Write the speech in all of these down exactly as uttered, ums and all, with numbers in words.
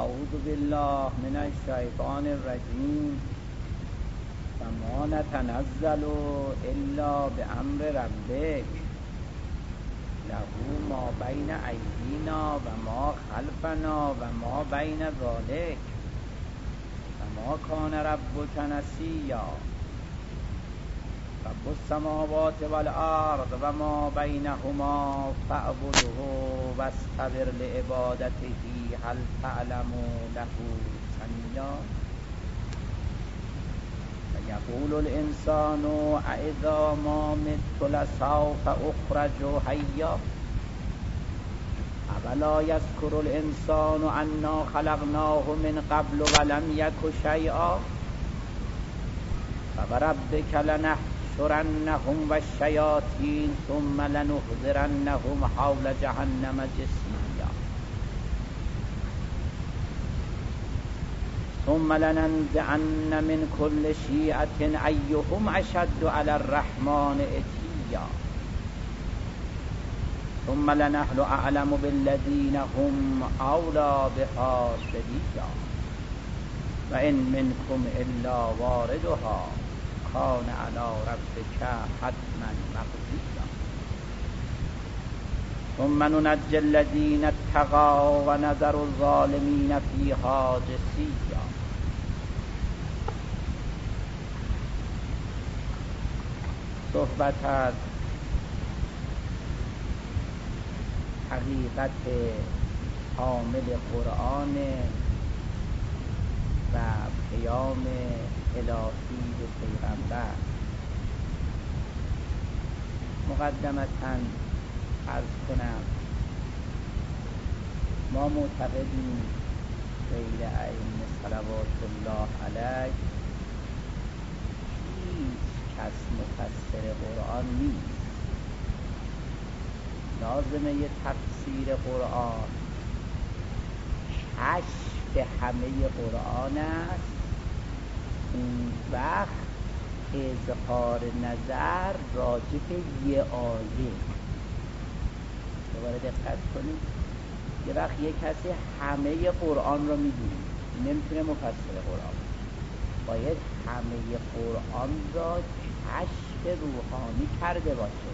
اعوذ بالله من الشیطان الرجیم وما نتنزل الا بامر ربک له ما بین ایدینا و ما خلفنا و ما بین ذلک و ما کان ربک نسیا رب السماوات والارض و ما بینهما فاعبده واستبر لعبادته هل تعلم له سمیا و یقول الانسان أإذا ما مت لسوف اخرج حیا اولا یذکر الانسان انا خلقناه من قبل ولم یک شیئا فوربک لنحشرنهم والشیاطین ثم لنحضرنهم حول جهنم جثیا ثم لننزعن من كل شیعة ایهم اشد علی الرحمن عتیا ثم لنحن اعلم بالذین هم اولی بها صلیا و ان منکم الا واردها کان علی ربک حتما مقضیا ثم ننجی الذین اتقوا و نذر الظالمین فیها جثیا. صحبت از حقیقت کامل قرآن و پیام الهی به پیغمبر. مقدمتاً عرض کنم ما معتقدیم غیر ائمه صلوات الله علیه هیچ کس مفسر قرآن نیست. لازمه ی تفسیر قرآن کشف همه قرآن است. اون وقت اظهار نظر راجع به یه آیه. دوباره دقت کنید، یه وقت یه کسی همه قرآن رو میدونه، نمیتونه مفسر قرآن، باید همه قرآن را کشف روحانی کرده باشه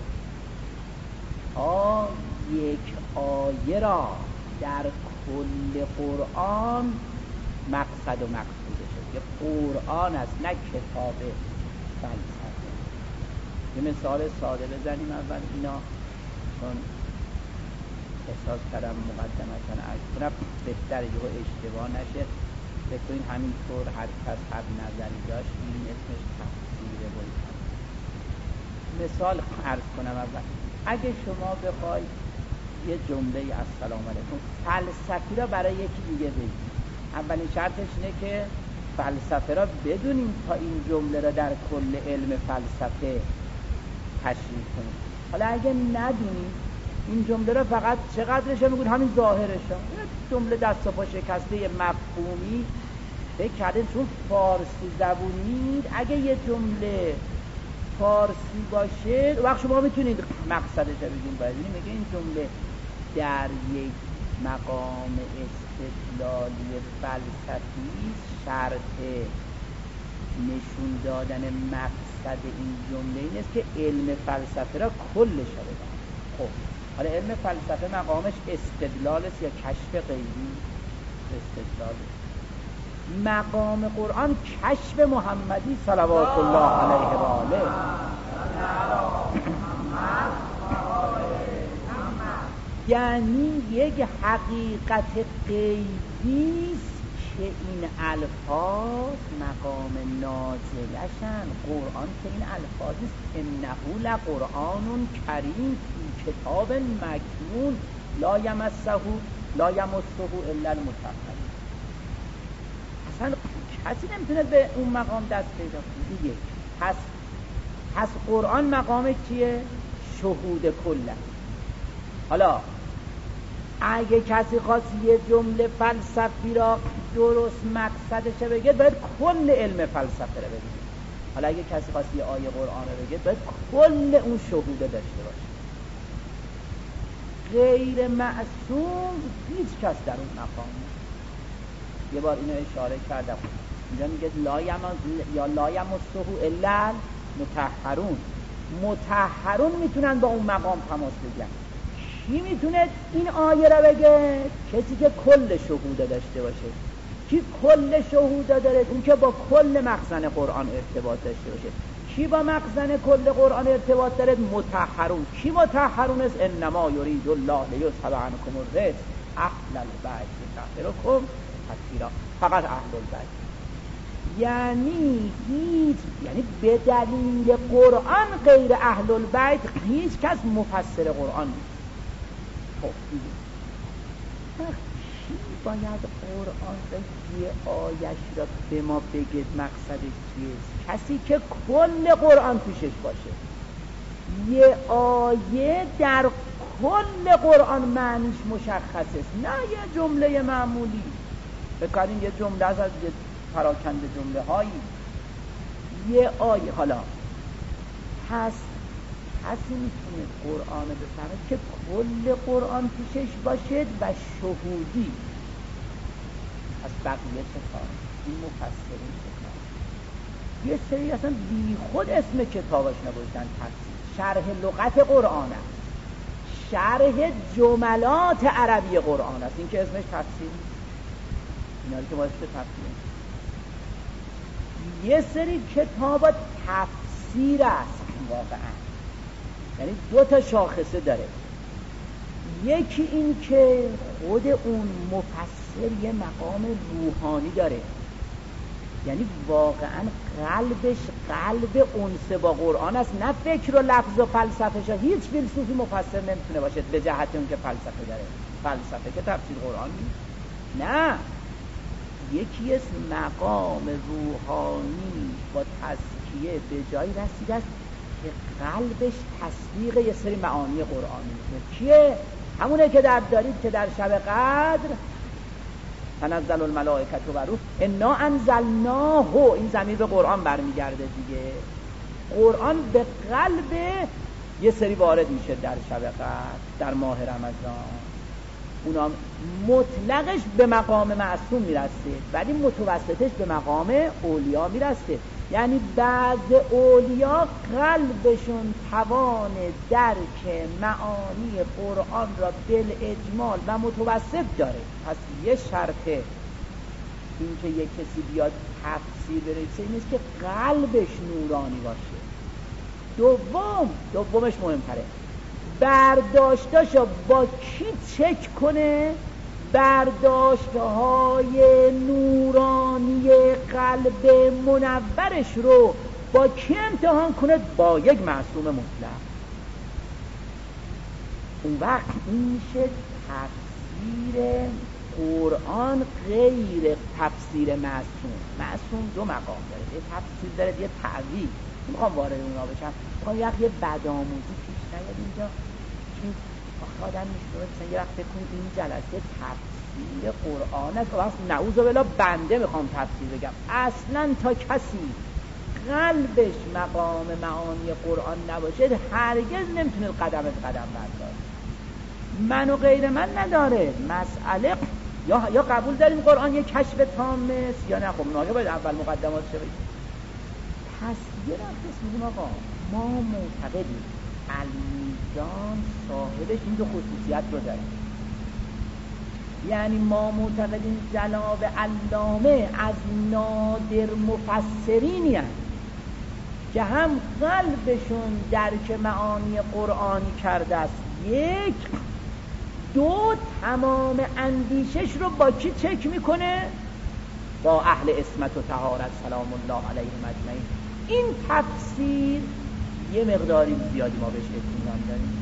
تا یک آیه را در کل قرآن مقصد و مقصودش است. یه قرآن است، نه کتاب فلسفه. یه مثال ساده بزنیم اول اینا، چون احساس کردم مقدمتاً عرض کنم بهتر یه اشتباه نشه. بکنین همینطور هر کس هر نظری داشت این اسمش تفسیره. باید مثال عرض کنم اول. اگه شما بخوای یه جمله السلام علیکم فلسفی را برای یکی دیگه بگید، اولین شرطش اینه که فلسفه را بدونیم تا این جمله را در کل علم فلسفه تشریح کنیم. حالا اگه ندونیم این جمله را فقط چقدرش میگون همین ظاهرش ها، جمله دست و پا شکسته مفهومی فکر کردین چون فارسی زبونید اگه یه جمله فارسی باشه وقت شما میتونید مقصدش رو بگیم. باید میگه این جمله در یک مقام استدلالی فلسفی شرط نشون دادن مقصد این جمله این است که علم فلسفه را کلش رو بدن. خب حالا علم فلسفه مقامش استدلال است یا کشف غیبی؟ استدلال. مقام قرآن کشف محمدی صلوات الله علیه و آله. یعنی یک حقیقت غیبی است که این الفاظ مقام نازلشن. قرآن که این الفاظ است انه لقرآن کریم فی کتاب مکنون لا یمسه لا یمسه الا المطهرون. اصلا کسی نمیتونه به اون مقام دست پیدا کنه دیگه. پس پس قرآن مقام چیه؟ شهود کله. حالا اگه کسی خواست یه جمله فلسفی را درست مقصدش بگه باید کل علم فلسفه رو بگه. حالا اگه کسی خواست یه آیه قرآن رو بگه باید کل اون شهوده داشته باشه. غیر معصوم هیچ کس در اون مقام نیست. یه بار اینو اشاره کردم، اینجا میگه لا یم یا لا یمسه الا المطهرون. مطهرون میتونن با اون مقام تماس بگیرن. کی میتونه این آیه را بگه؟ کسی که کل شهود داشته باشه. کی کل شهود داره؟ اون که با کل مخزن قرآن ارتباط داشته باشه. کی با مخزن کل قرآن ارتباط داره؟ مطهرون. کی مطهرون است؟ انما یرید الله لیذهب عنکم الرجس اهل البیت یطهرکم تطهیرا. فقط اهل البیت. یعنی هیچ، یعنی به دلیل قرآن غیر اهل البیت هیچ کس مفسر قرآن نیست. خب چی باید قرآن را یه آیش را به ما بگید مقصدش چیست؟ کسی که کل قرآن پیشش باشه. یه آیه در کل قرآن معنیش مشخص است، نه یه جمله معمولی. بکنیم یه جمله از از یه پراکنده جمله هایی. یه آیه حالا پس کسی میتونه قرآن بفهمه که کل قرآن پیشش باشد و شهودی. از بقیه چه کار؟ این مفسرین چه کار؟ یه سری اصلا بی خود اسم کتابش نوشتن تفسیر. شرح لغت قرآن است، شرح جملات عربی قرآن است. این که اسمش تفسیر نیست. اینا که باید تفسیر. یه سری کتاب تفسیر است واقعا، یعنی دو تا شاخصه داره. یکی این که خود اون مفسر یه مقام روحانی داره، یعنی واقعا قلبش قلب انس با قرآن است، نه فکر و لفظ و فلسفه شا. هیچ فیلسوفی مفسر نمیتونه باشد به جهت اون که فلسفه داره. فلسفه که تفسیر قرآن نیست. نه، یکی از مقام روحانی با تزکیه به جایی رسیده است که قلبش تصدیق یه سری معانی قرآنی میکنه. کیه؟ همونه که در دارید که در شب قدر تنزل الملائکه و روح انا انزلناه، این ضمیر به قرآن برمیگرده دیگه. قرآن به قلب یه سری وارد میشه در شب قدر، در ماه رمضان. اونا مطلقش به مقام معصوم میرسه ولی متوسطش به مقام اولیا میرسه. یعنی بعض اولیا قلبشون توان درک معانی قرآن را بالاجمال و متوسط داره. پس یه شرطه این که یک کسی بیاد تفسیر برسه این است که قلبش نورانی باشه. دوم دومش مهمتره، برداشتاشو با کی چک کنه؟ برداشتهای نورانی قلب منورش رو با کی امتحان کنه؟ با یک معصوم مطلق. اون وقت این میشه تفسیر قرآن غیر تفسیر معصوم. معصوم دو مقام داره، یه تفسیر داره یه تعویل. میخوام وارد اونا بشم، میخوام یه بدآموزی پیش نیاد اینجا که آخه آدم میشونه مثلا یه وقت بکنید این جلسه تفسیر قرآن است و وقت نعوذ بالله بنده میخوام تفسیر بگم. اصلا تا کسی قلبش مقام معانی قرآن نباشه هرگز نمیتونه قدم از قدم برداره. من و غیر من نداره مسئله. یا یا قبول داریم قرآن یک کشف تام است یا نه. خب اونها باید اول مقدمات شه. پس یه وقت میگیم آقا ما معتقدیم المیزان صاحبش این دو خصوصیت رو داره. یعنی ما معتقدیم جناب علامه از نادر مفسرینی هست که هم قلبشون درک معانی قرآنی کرده است، یک دو تمام اندیشش رو با کی چک میکنه؟ با اهل عصمت و طهارت سلام الله علیهم اجمعین. این تفسیر یه مقداری زیادی ما بهش اطمینان داریم.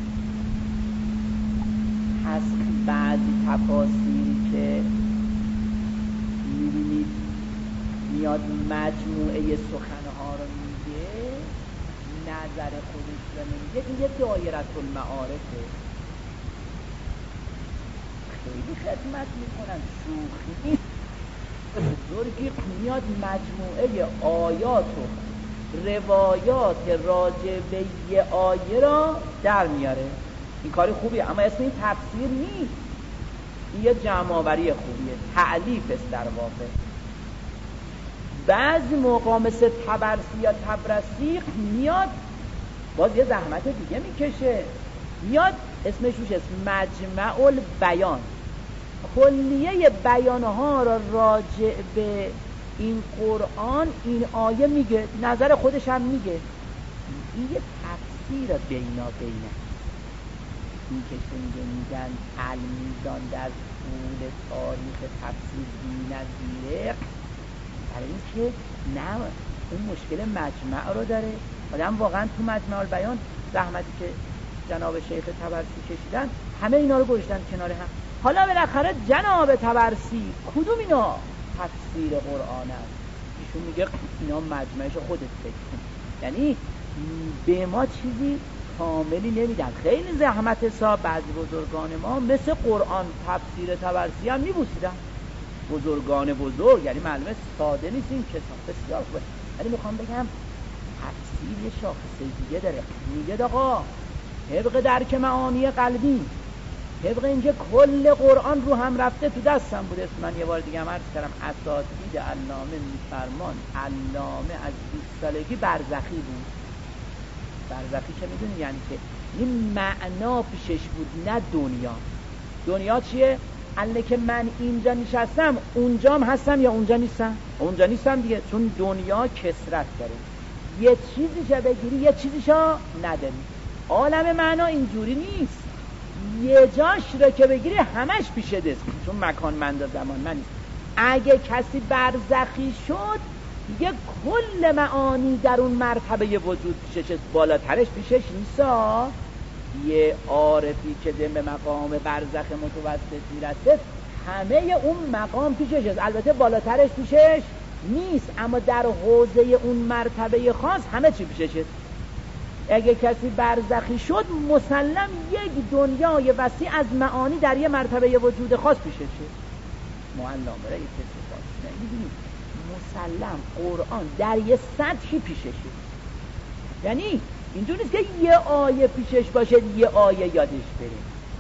پس بعضی تفاسیری که میبینید میاد مجموعه سخنها رو میگه، نظر خودش رو نمیگه، این یه دایره المعارفه. خیلی خدمت میکنن، شوخی بزرگی میاد مجموعه آیات و روایات راجع به یه آیه را در میاره. این کاری خوبیه اما اسم این تفسیر نیست. این یه جمع‌آوری خوبیه، تعلیف است در واقع. بعضی موقع مثل طبرسی یا طبرسی میاد باز یه زحمت دیگه میکشه، میاد اسمش روش اسم مجمع البیان، کلیه بیانها را راجع به این قرآن این آیه میگه، نظر خودش هم میگه. این یه تفسیر بینا بینه. این که میگه میگن المیزان در طول تاریخ تفسیر بی‌نظیره، برای این که نه اون مشکل مجمع رو داره. آدم واقعا تو مجمع البیان زحمتی که جناب شیخ طبرسی کشیدن همه اینا رو گذاشتن کنار هم. حالا بالاخره جناب طبرسی کدوم اینا تفسیر قرآن است؟ ایشون میگه اینا مجمعش خودت فکر کن. یعنی به ما چیزی کاملی نمیدن. خیلی زحمت حساب بعضی بزرگان ما مثل قرآن تفسیر طبرسی هم میبوسیدن، بزرگان بزرگ، یعنی معلومه ساده نیست این کتاب، بسیار خوبه. ولی میخوام بگم تفسیر یه شاخصه دیگه داره. میگه آقا طبق درک معانی قلبی، طبق اینکه کل قرآن رو هم رفته تو دستم بوده. من یه بار دیگه هم عرض کردم اساتید علامه میفرمان علامه از بیست سالگی برزخی بود. برزخی که میدونی یعنی که این معنا پیشش بود نه دنیا. دنیا چیه؟ الان که من اینجا نشستم اونجام هستم یا اونجا نیستم؟ اونجا نیستم دیگه، چون دنیا کثرت داره، یه چیزیشو بگیری یه چیزیشو نداری. عالم معنا اینجوری نیست، یه جاش رو که بگیری همش پیش دست، چون مکان مند و زمان من نیست. اگه کسی برزخی شد دیگه کل معانی در اون مرتبه وجود پیشش است، بالاترش پیشش نیستا. یه عارفی که به مقام برزخ متوسط میرسه همه اون مقام پیشش است، البته بالاترش پیشش نیست، اما در حوزه اون مرتبه خاص همه چی پیشش است. اگه کسی برزخی شد مسلم یک دنیای وسیع از معانی در یه مرتبه وجود خاص پیشش است. معلم برای کسی خاص نمیدونید، مسلم قرآن در یه سطحی پیشش است. یعنی اینجور نیست که یه آیه پیشش باشه یه آیه یادش بره،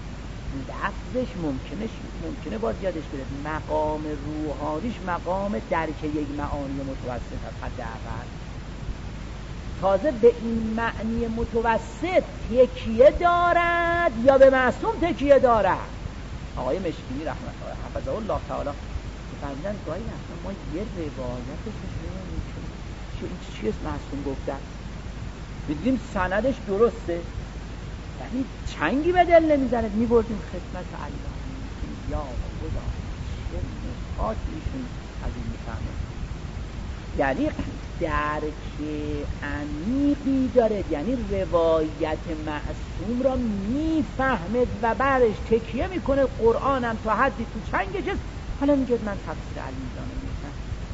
لفظش ممکنه ممکنه باز یادش بره، مقام روحانیش مقام درک یک معانی متوسط هست حداقل. تازه به این معنی متوسط تکیه دارد یا به معصوم تکیه دارد. آقای مشکینی رحمت الله حفظه الله تعالی فرمودن گاهی اصلا ما یه روایتش نمی‌دونیم چه این چیه معصوم گفتن، می‌دیدیم سندش درسته، یعنی چنگی به دل نمیزنه، میبردیم خدمت الله یا خدا چه نکاتی ایشون از این میفهمه. یعنی درک عمیقی داره، یعنی روایت معصوم را میفهمد و برش تکیه میکنه. قرآنم تا حدی تو چنگش است، حالا میگه من تفسیر المیزان رو میکنم.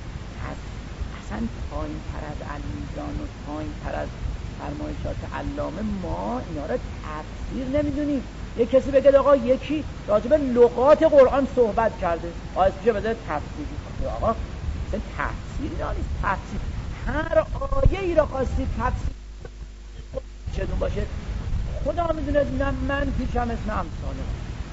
اصلا پایین تر از المیزان و پایین تر از فرمایشات علامه ما اینا را تفسیر نمیدونیم. یک کسی بگه آقا یکی راجب لغات قرآن صحبت کرده، آیه میشه بذاره تفسیر کنه. آقا اصلا تفسیر نیست، تفسیر هر آیه ای را خواستید تفسیر چطور باشه خدا میدونه، نه من پیشم اسم امثاله.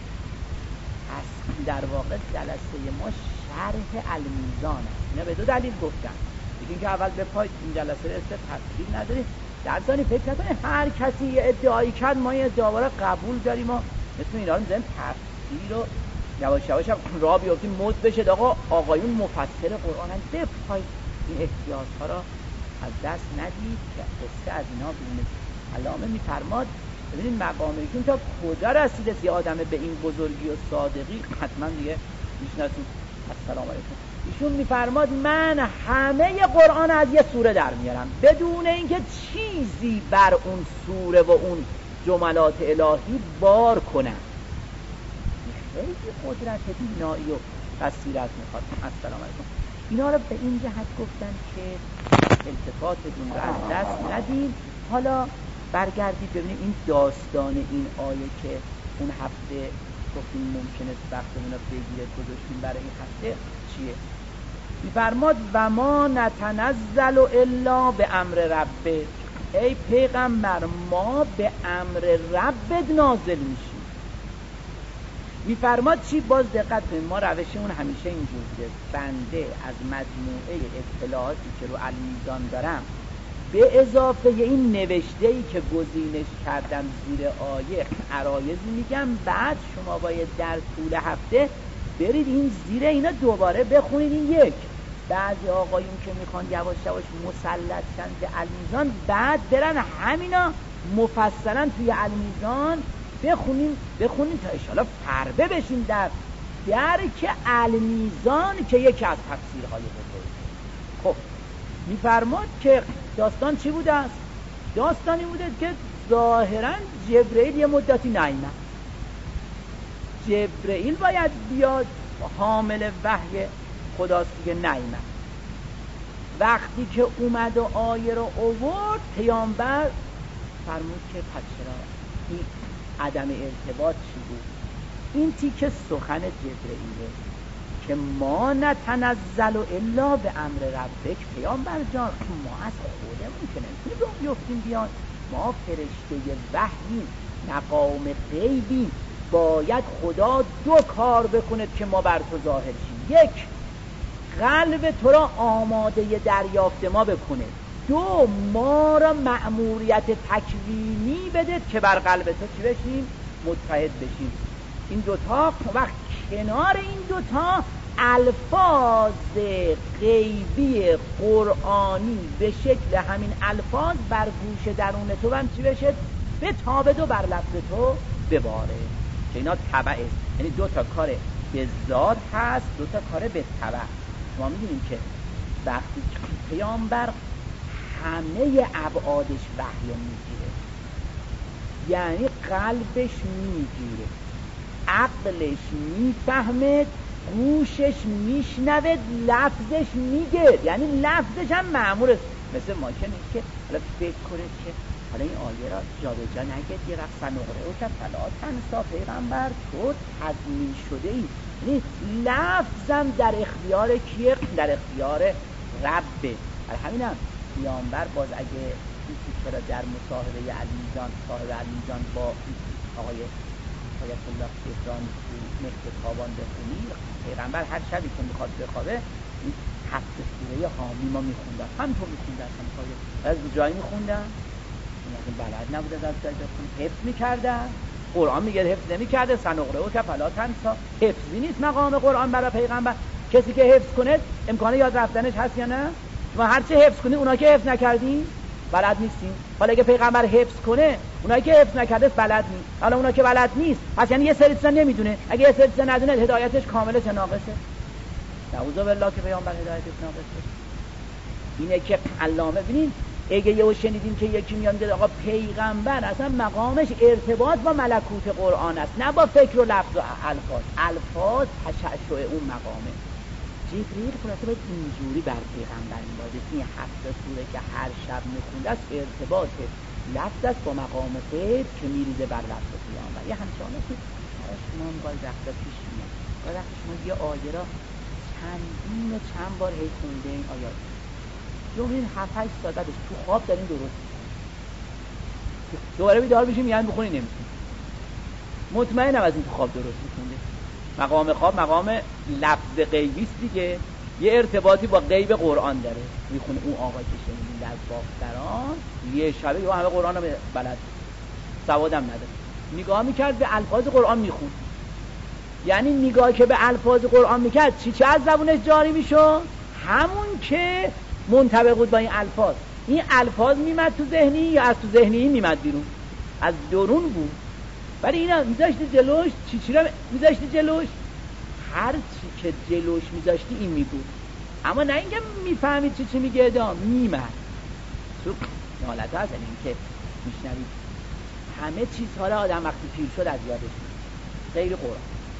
پس در واقع جلسه ما شرح المیزان است. اینا به دو دلیل گفتم، یکی اینکه اول به پای این جلسه رسه تفسیر نداریم، در ثانی فکر نکنه هر کسی یه ادعایی کرد ما یه ادعا را قبول داریم و اسم اینا رو میذاریم تفسیر رو یواش یواش هم راه بیافتیم مد بشه. آقا آقایون مفسر قرآن هم به پای این احتیاط ها را از دست ندید که قصه از اینا بینید. علامه میفرماد ببینید مقام ایشون تا کجا رسیده، یه آدم به این بزرگی و صادقی حتما دیگه میشناسید. السلام علیکم. ایشون میفرماد من همه قرآن از یه سوره در میارم بدون اینکه چیزی بر اون سوره و اون جملات الهی بار کنم. خیلی قدرت بینایی و بصیرت میخواد. السلام علیکم. اینا رو به این جهت گفتن که التفاتتون رو از دست ندید. حالا برگردید ببینید این داستان این آیه که اون هفته گفتیم ممکنه وقتمون رو بگیره گذاشتیم برای این هفته چیه. میفرماد و ما نتنزل الا به امر ربک، ای پیغمبر ما به امر ربت نازل میشیم. میفرماد چی؟ باز دقت کنید، ما روشمون همیشه اینجور که بنده از مجموعه اطلاعاتی که رو المیزان دارم به اضافه این نوشته‌ای که گزینش کردم زیر آیه عرایضی میگم، بعد شما باید در طول هفته برید این زیر اینا دوباره بخونید. این یک بعضی آقایون که میخوان یواش یواش مسلط شن به المیزان، بعد برن همینا مفصلا توی المیزان بخونیم بخونیم تا انشاءالله فربه بشیم در درک المیزان که یکی از تفسیرهای بزرگ. خب میفرماد که داستان چی بوده است؟ داستانی بوده که ظاهرا جبرئیل یه مدتی نیامد. جبرئیل باید بیاد حامل وحی خداست دیگه، نیامد. وقتی که اومد و آیه رو آورد، پیامبر فرمود که پس چرا این عدم ارتباط چی بود؟ این تیکه سخن جبرئیله که ما نتنزل الا به امر ربک. پیامبر جان ما از خودمون که نمیتونیم رو بیفتیم بیان، ما فرشته وحییم، مقام غیبیم، باید خدا دو کار بکنه که ما بر تو ظاهر شیم. یک، قلب تو را آماده دریافت ما بکنه. دو، ما را مأموریت تکوینی بده که بر قلب تو چی بشیم؟ متحد بشیم. این دوتا وقت کنار این دوتا الفاظ غیبی قرآنی به شکل همین الفاظ بر گوش درون تو هم چی بشه؟ به تابه دو بر لفظ تو بباره که اینا تبع است. یعنی دو تا کار به ذات هست، دو تا کار به تبع. ما می‌دونیم که وقتی پیامبر همه ابعادش وحی میگیره، یعنی قلبش میگیره، عقلش میفهمه، گوشش میشنوه، لفظش میگه، یعنی لفظش هم مأموره. مثل ما که نیست که حالا فکر کنه که حالا این آیه را جا به جا نگه، یه وقت سنقره او که فلا تنسا، پیغمبر تو تضمین شده ای. یعنی لفظم در اختیار کیه؟ در اختیار ربه. در همین هم پیامبر باز اگه چرا در مصاحبه المیزان، صاحب المیزان با آقای آیت الله ابراهیم تو مهد تابان بخونی، پیغمبر هر شبی که میخواد بخوابه این هفت سوره حامی ما میخوندن، همینطور میخوندن، از جایی میخوندن، این بلد نبوده از جایی بخون، حفظ میکردن. قرآن میگه حفظ نمیکرده، سنقرئه که فلا تنسا، حفظی نیست مقام قرآن برای پیغمبر. کسی که حفظ کنه امکان یاد رفتنش هست یا نه؟ شما هرچی حفظ کنی، اونا که حفظ نکردین بلد نیستین. حالا اگه پیغمبر حفظ کنه، اونایی که حفظ نکرده بلد نیست. حالا اونا که بلد نیست، پس یعنی یه سری چیزا نمیدونه. اگه یه سری چیزا ندونه، هدایتش کامله چه ناقصه؟ نعوذ بالله که پیامبر هدایتش ناقصه. اینه که علامه ببینید، اگه یهو شنیدین که یکی میاد میگه آقا پیغمبر اصلا مقامش ارتباط با ملکوت قرآن است، نه با فکر و لفظ و الفاظ. الفاظ تشعشع اون مقامه. جبرئیل خلاصه باید اینجوری بر پیغمبر میباید این هفت سوره که هر شب میخونده است، ارتباط لفظ است با مقام غیب که میریزه بر لفظ پیغمبر. یه همچنانه که شما باید وقتا پیش میاد، باید وقتا شما یه آیه را چندین و چند بار هی خونده این آیات، جو میدین هفت هشت ساعت بعدش تو خواب دارین درست دوباره بیدار بشیم یعنی بخونی نمیتونی. مطمئنم از این تو خواب درست میخونده. مقام خواب مقام لفظ غیبی است دیگه، یه ارتباطی با غیب قرآن داره. میخونه اون آقای که شنیدین در باختران یه شبه یه همه قرآن رو بلد، سوادم نداره، نگاه میکرد به الفاظ قرآن میخوند. یعنی نگاه که به الفاظ قرآن میکرد چی چه از زبونش جاری میشد؟ همون که منطبق بود با این الفاظ. این الفاظ میمد تو ذهنی یا از تو ذهنی میمد بیرون؟ از درون بود. ولی اینا میذاشتی جلوش، چی چی را میذاشتی جلوش؟ هر چی که جلوش میذاشتی این میگود. اما نه اینکه میفهمید چی چی میگه ادام میمد تو حالت هست. این که میشنوید همه چیزها را آدم وقتی پیر شد از یادش میاد، غیر قرآن.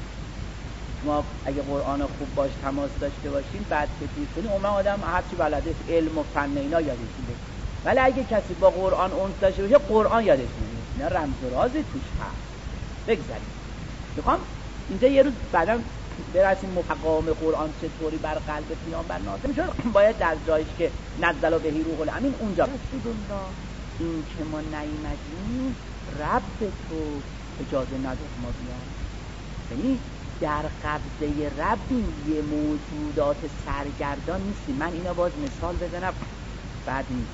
ما اگه قرآن خوب باش تماس داشته باشیم، بعد که پیر کنیم اون آدم هرچی بلده علم و فن اینا یادش میاد. ولی اگه کسی با قرآن انس داشته باشه، قرآن یادش نمیاد. اینا رمز و راز توش هست. بگذاریم. میخوام اینجا یه روز بعدا برسیم مقام قرآن چطوری بر قلب پیامبر نازل میشه. باید در جایش که نزل بهی روح الامین اونجا رسول الله، این که ما نیامدیم رب تو اجازه نداد ما بیان. یعنی در قبضه ربیم، یه موجودات سرگردان نیستیم. من اینا باز مثال بزنم بعد نیست.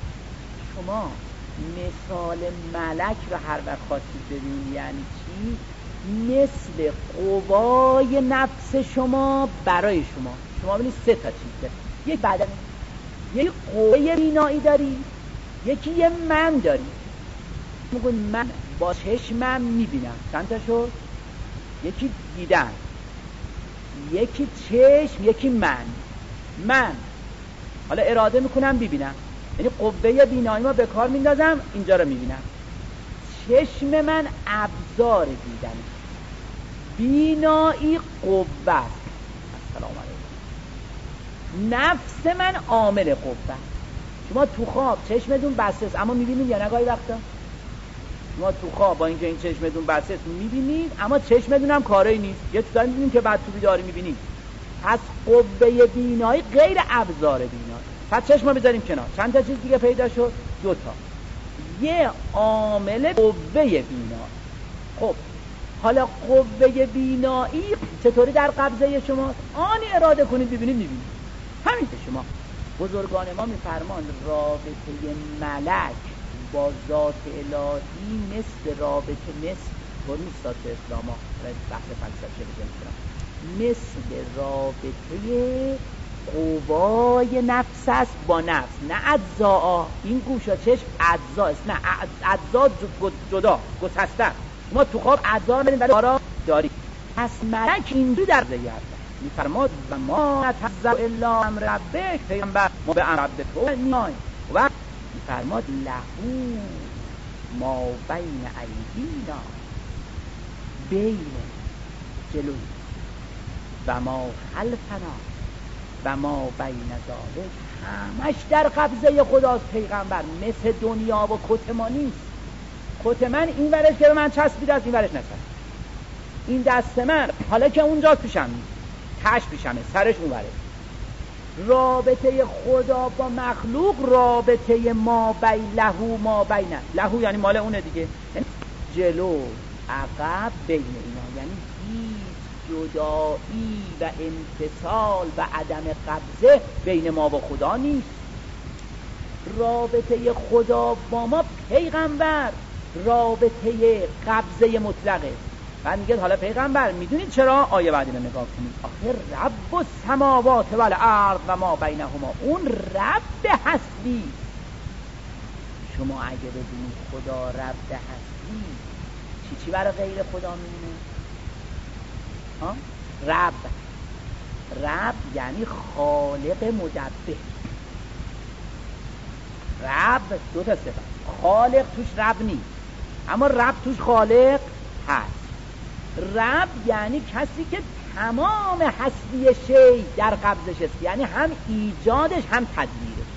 شما مثال ملک رو هر وقت خواستید ببینید یعنی چی؟ مثل قوای نفس شما برای شما. شما ببینید سه تا چیز دارید. یک بدن، یک قوه بینایی داری، یکی یه من داری. میگن من با چشمم میبینم. چند تا شد؟ یکی دیدن، یکی چشم، یکی من. من حالا اراده میکنم ببینم، یعنی قوه بینایی ما به کار میندازم، اینجا رو میبینم. چشم من ابزار دیدن، بینایی قوه است. السلام علیکم. نفس من عامل قوه. شما تو خواب چشمتون بسته است اما میبینید یا نه؟ گاهی وقتا شما تو خواب با اینکه این چشمتون بسته است میبینید اما چشمتون هم کاری نیست. یه چیزایی میبینید که بعد تو بیداری میبینید. پس قوه بینایی غیر ابزار بینایی. پس چشم رو بذاریم کنار. چند تا چیز دیگه پیدا شد؟ دو تا. یه عامل قوه بینایی. خب حالا قوه بینایی چطوری در قبضه شما؟ آنی اراده کنید ببینید میبینید. همین که شما بزرگان ما میفرمان رابطه ملک با ذات الهی مثل رابطه مثل طور نیست ذات اسلام ها بحث فلسفه بزنیم، مثل رابطه قوای نفس است با نفس، نه اجزا. این گوشا چشم اجزا است، نه اجزا جدا گسسته. ما تو خواب اجزا می‌بینیم ولی کارا داریم. پس ملک اینجوری در زیاد میفرماد و ما نتذر الا امر ربک، پیغمبر ما به امر رب تو میایم و میفرماد لهو ما بین ایدینا، بین جلوی و ما خلفنا و ما بین ذالک، همش در قبضه خداست. پیغمبر مثل دنیا و کت ما نیست. کت من این ورش که به من چسبیده است، این ورش نچسبیده. این دست من حالا که اونجا پیشم نیست، تش پیشمه، سرش اون ورش. رابطه خدا با مخلوق رابطه ما بین لهو ما بینه. لهو یعنی مال اونه دیگه، یعنی جلو عقب بین اینا، یعنی جدایی و انفصال و عدم قبضه بین ما و خدا نیست. رابطه خدا با ما پیغمبر رابطه قبضه مطلقه. بعد میگه حالا پیغمبر میدونید چرا؟ آیه بعدی رو نگاه کنید. آخه رب السماوات والارض و ما بینهما، اون رب هستی. شما اگه بدونید خدا رب هستی، چی چی برای غیر خدا میمونه؟ ها؟ رب رب یعنی خالق مدبر. رب دو تا صفت، خالق توش رب نیست اما رب توش خالق هست. رب یعنی کسی که تمام هستی شی در قبضش است، یعنی هم ایجادش هم تدبیرش.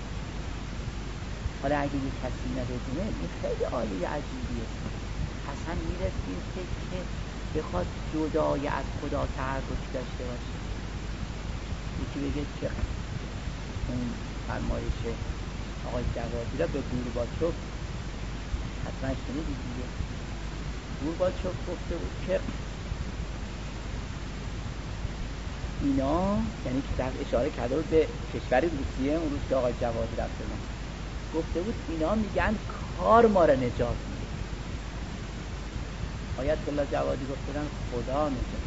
حالا اگه یک کسی ندونه این خیلی عالی عجیبیه. اصلا میرسیم که که بخواد جدای از خدا تعرض داشته باشه. یکی بگه چه اون فرمایش آقای جوادی را به گورباچوف حتما شنیدید دیگه. گورباچوف گفته بود که اینا، یعنی که در اشاره کرده بود به کشور روسیه، اون روز که آقای جوادی رفته بود، گفته بود اینا میگن کار ما را نجات میده. آیت الله جوادی گفتن خدا نجات.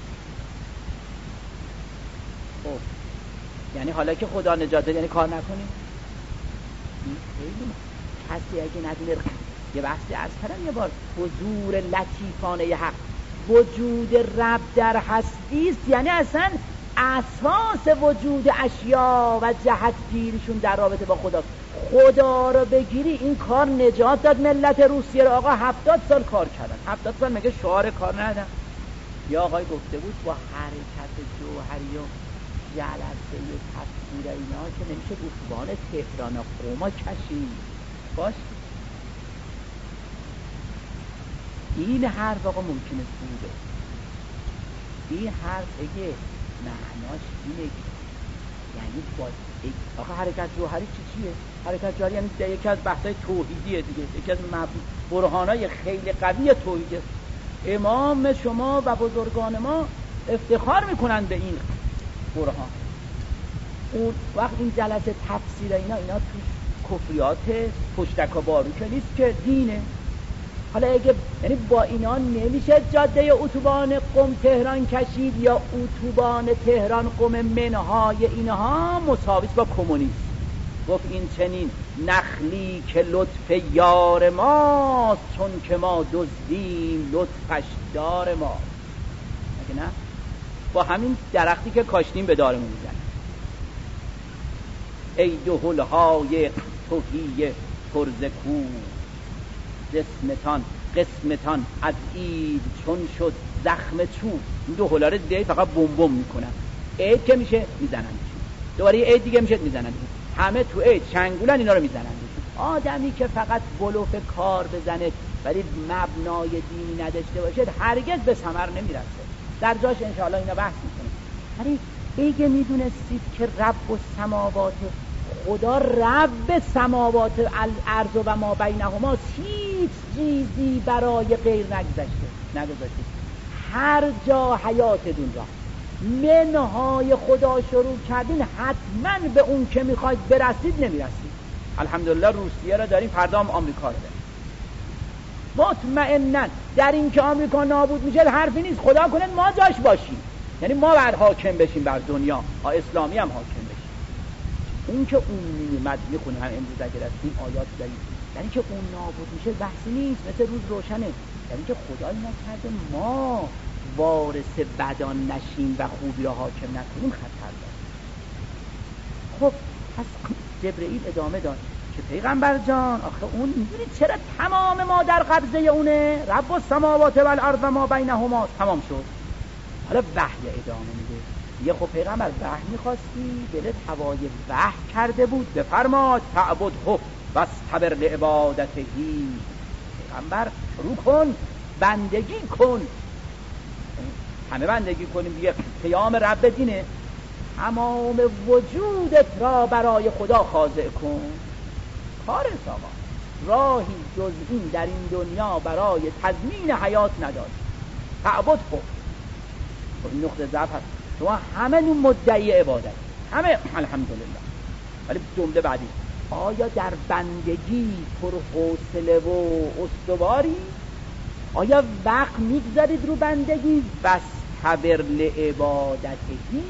خب یعنی حالا که خدا نجات داد یعنی کار نکنیم؟ این خیلی کسی اگه ندونه. یه بحثی عرض کردم یه بار، حضور لطیفانه حق، وجود رب در هستی است، یعنی اصلا اساس وجود اشیا و جهتگیریشون در رابطه با خدا. خدا رو بگیری این کار نجات داد ملت روسیه رو. آقا هفتاد سال کار کردن، هفتاد سال مگه شعار کار ندادن؟ یا آقای گفته بود با حرکت جوهری و جلسه تفسیر اینا که نمیشه اتوبان تهران و قم کشید. باش این حرف آقا ممکنه بوده. این حرف اگه معناش اینه یعنی با آقا حرکت جوهری چی چیه؟ حرکت جوهری یعنی یکی از بحثای توحیدیه دیگه، یکی از برهانای خیلی قوی توحیده. امام شما و بزرگان ما افتخار میکنن به این قرآن. اون وقت این جلسه تفسیر اینا اینا تو کفریات پشتک و بارو که نیست که دینه. حالا اگه یعنی با اینا نمیشه جاده اتوبان قم تهران کشید یا اتوبان تهران قم منهای اینها مساوی با کمونیسم. گفت این چنین نخلی که لطف یار ماست، چون که ما دزدیم لطفش دار ما. اگه نه با همین درختی که کاشتیم به دارمون میزنیم. ای دهلهای توهی پرزکو، قسمتان قسمتان از اید چون شد زخم چوب. این دو هلا رو دیگه فقط بوم بوم میکنن. عید که میشه میزنن، دوباره یه عید دیگه میشه میزنن. همه تو عید چنگولن اینا رو میزنن. آدمی که فقط بلوف کار بزنه ولی مبنای دینی نداشته باشه هرگز به ثمر نمیرسه. در جاش انشاءالله اینا بحث میکنه. ولی اگه میدونستید که رب السماوات، خدا رب سماوات الارض و ما بینهما، هیچ چیزی برای غیر نگذاشته نگذاشته. هر جا حیاتتون را منهای خدا شروع کردین حتما به اون که میخواید برسید نمیرسید. الحمدلله روسیه را داریم، فردا هم آمریکا را داریم. مطمئنن در این که آمریکا نابود میشه حرفی نیست. خدا کنه ما جاش باشیم، یعنی ما بر حاکم بشیم بر دنیا، اسلامی هم حاکم بشیم. اون که اون میمد میخونه هم امروز اگر از این آیات داریم، یعنی که اون نابود میشه بحثی نیست، مثل روز روشنه. یعنی که خدا نکرده ما وارث بدان نشیم و خوبی را حاکم نکنیم، خطر داره. خب پس جبرئیل ادامه داد که پیغمبر جان آخه اون میدونید چرا تمام ما در قبضه اونه؟ رب السماوات و الارض و ما بینهما. تمام شد. حالا وحی ادامه میده. یه خب پیغمبر وحی میخواستی، دلت هوای وحی کرده بود، بفرماد تعبده واصطبر لعبادته. پیغمبر شروع کن، بندگی کن. همه بندگی کنیم دیگه. قیام رب دینه. تمام وجودت را برای خدا خاضع کن. کار ساما راهی جز این در این دنیا برای تضمین حیات نداشت. تعبد خب این نقطه ضعف هست. شما همه نون مدعی عبادت، همه الحمدلله، ولی جمله بعدی آیا در بندگی پرحوصله و استواری؟ آیا وقت میگذارید رو بندگی؟ واصطبر لعبادته.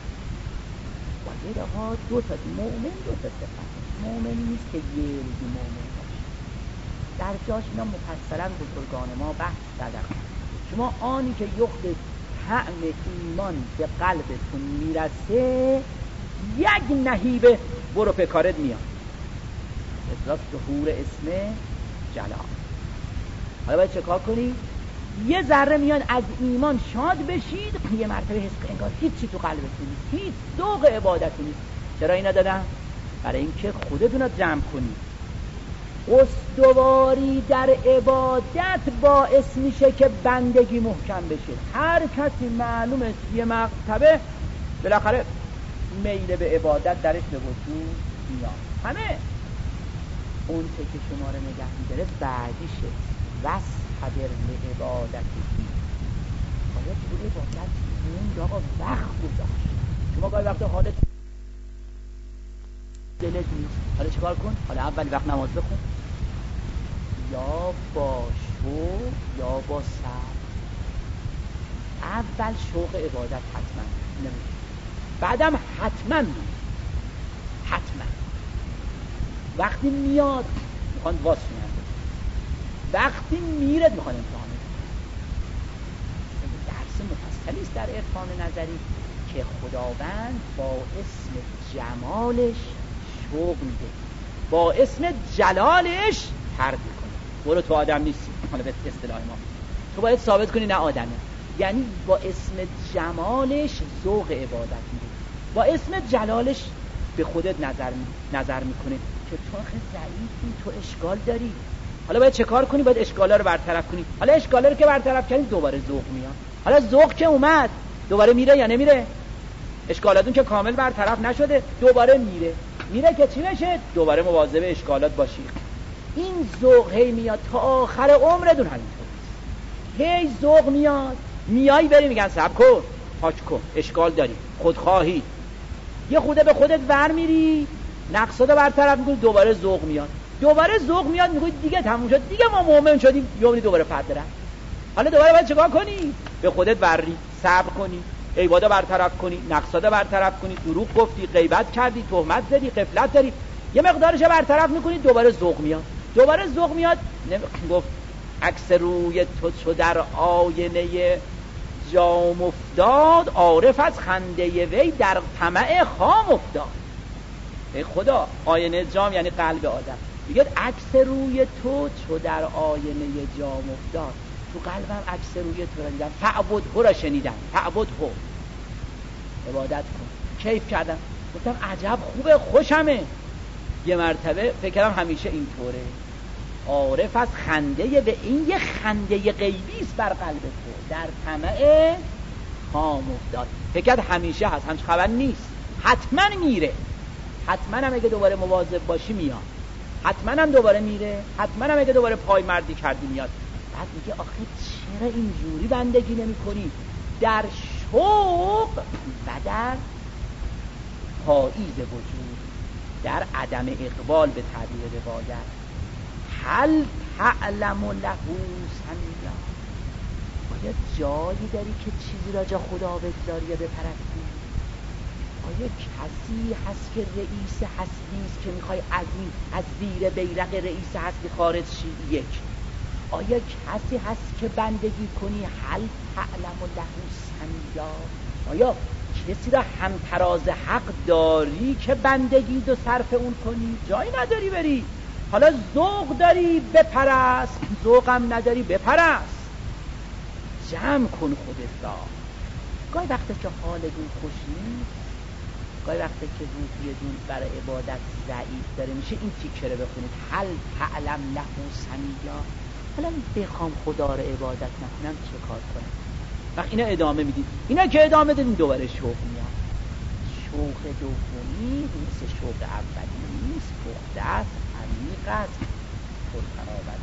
باید ها دو تا مؤمن دو تا صفت. مؤمن نیست که یه روزی مؤمن باشه. در جاش اینا مفصلا بزرگان ما بحث کردن. شما آنی که یخت طعم ایمان به قلبتون میرسه یک نهیبه برو پکارت میاد. اطلاق ظهور اسم جلال. حالا باید چه کار کنی؟ یه ذره میان از ایمان شاد بشید، یه مرتبه حس انگار هیچی تو قلبتون نیست، هیچ ذوق عبادتی نیست. چرا اینا دادن؟ برای اینکه خودتون رو جمع کنید. استواری در عبادت باعث میشه که بندگی محکم بشه. هر کسی معلومه یه مرتبه بالاخره میل به عبادت درش به وجود میاد. همه اون چه که شما رو نگه میداره بعدیشه. واصطبر لعبادته. باید تو عبادت اون آقا وقت گذاشت. شما گاهی وقتا حالت دلت نیست، حالا چیکار کن؟ حالا اول وقت نماز بخون، یا با شوق یا با صبر. اول شوق عبادت حتما نمیشه، بعدم حتما حتما وقتی میاد میخوان واسونن، وقتی میرد میخوان امتحان. درس مفصلی است در عرفان نظری که خداوند با اسم جمالش شوق میده، با اسم جلالش ترد میکنه. برو تو آدم نیستی، حالا به اصطلاح ما تو باید ثابت کنی نه آدمه. یعنی با اسم جمالش ذوق عبادت میده، با اسم جلالش به خودت نظر نظر میکنه که تو خیلی ضعیفی، تو اشکال داری. حالا باید چه کار کنی؟ باید اشکالا رو برطرف کنی. حالا اشکالا رو که برطرف کردی دوباره ذوق میاد. حالا ذوق که اومد دوباره میره یا نمیره؟ اشکالاتون که کامل برطرف نشده دوباره میره. میره که چی بشه؟ دوباره مواظب اشکالات باشی. این ذوق هی میاد تا آخر عمرتون همینطور. هی ذوق میاد، میایی بری میگن صبر کن، پاک کن، اشکال داری، خودخواهی، یه خوده به خودت ور میری، نقصادو برطرف میکنی، دوباره ذوق میاد، دوباره ذوق میاد، میگی دیگه تموم شد، دیگه ما مؤمن شدیم، یومی دوباره پرده رفت. حالا دوباره باید چیکار کنی؟ به خودت وری، صبر کنی، عیبادا برطرف کنی، نقصادا برطرف کنی، دروغ گفتی، غیبت کردی، تهمت زدی، غفلت داری، یه مقدارش برطرف میکنی، دوباره ذوق میاد، دوباره ذوق میاد. گفت عکس روی تو چو در آینه جام افتاد، عارف از خنده وی در طمع خام افتاد. ای خدا، آینه جام یعنی قلب آدم، میگه عکس روی تو چو در آینه جام افتاد، تو قلبم عکس روی تو را دیدم، فعبده را شنیدم، فعبده، عبادت کن، کیف کردم، گفتم عجب خوبه، خوشمه. یه مرتبه فکر کردم همیشه اینطوره، عارف از خنده به این یه خنده غیبی است بر قلب تو، در طمع خام افتاد. فکر کرد همیشه هست، همچه خبر نیست، حتما میره، حتما هم اگه دوباره مواظب باشی میاد، حتما هم دوباره میره، حتما هم اگه دوباره پای مردی کردی میاد. بعد میگه آخه چرا اینجوری بندگی نمی کنی؟ در شوق و در پاییز وجود، در عدم اقبال به تعبیر روایت، هل تعلم له سمیا، آیا جایی داری که چیزی را جا خدا بگذاری یا بپرستی؟ آیا کسی هست که رئیس هستی است که میخوای از این از زیر بیرق رئیس هستی خارج شی؟ یک. آیا کسی هست که بندگی کنی هل تعلم له سمیا؟ آیا کسی را همتراز حق داری که بندگی دو صرف اون کنی؟ جایی نداری بری. حالا ذوق داری بپرست، ذوقم نداری بپرست، جمع کن خودت را. گاهی وقتی که حال دون خوش نیست، گاهی وقتی که روحی دون برای عبادت ضعیف داره میشه، این تیکه رو بخونید، هل تعلم له سمیا. حالا بخوام خدا رو عبادت نکنم چه کار کنم؟ وقت اینا ادامه میدید، اینا که ادامه دادیم دوباره شوق میاد. شوق دومی مثل شوق اولی نیست، پخته است، عمیق است، پرتراوت.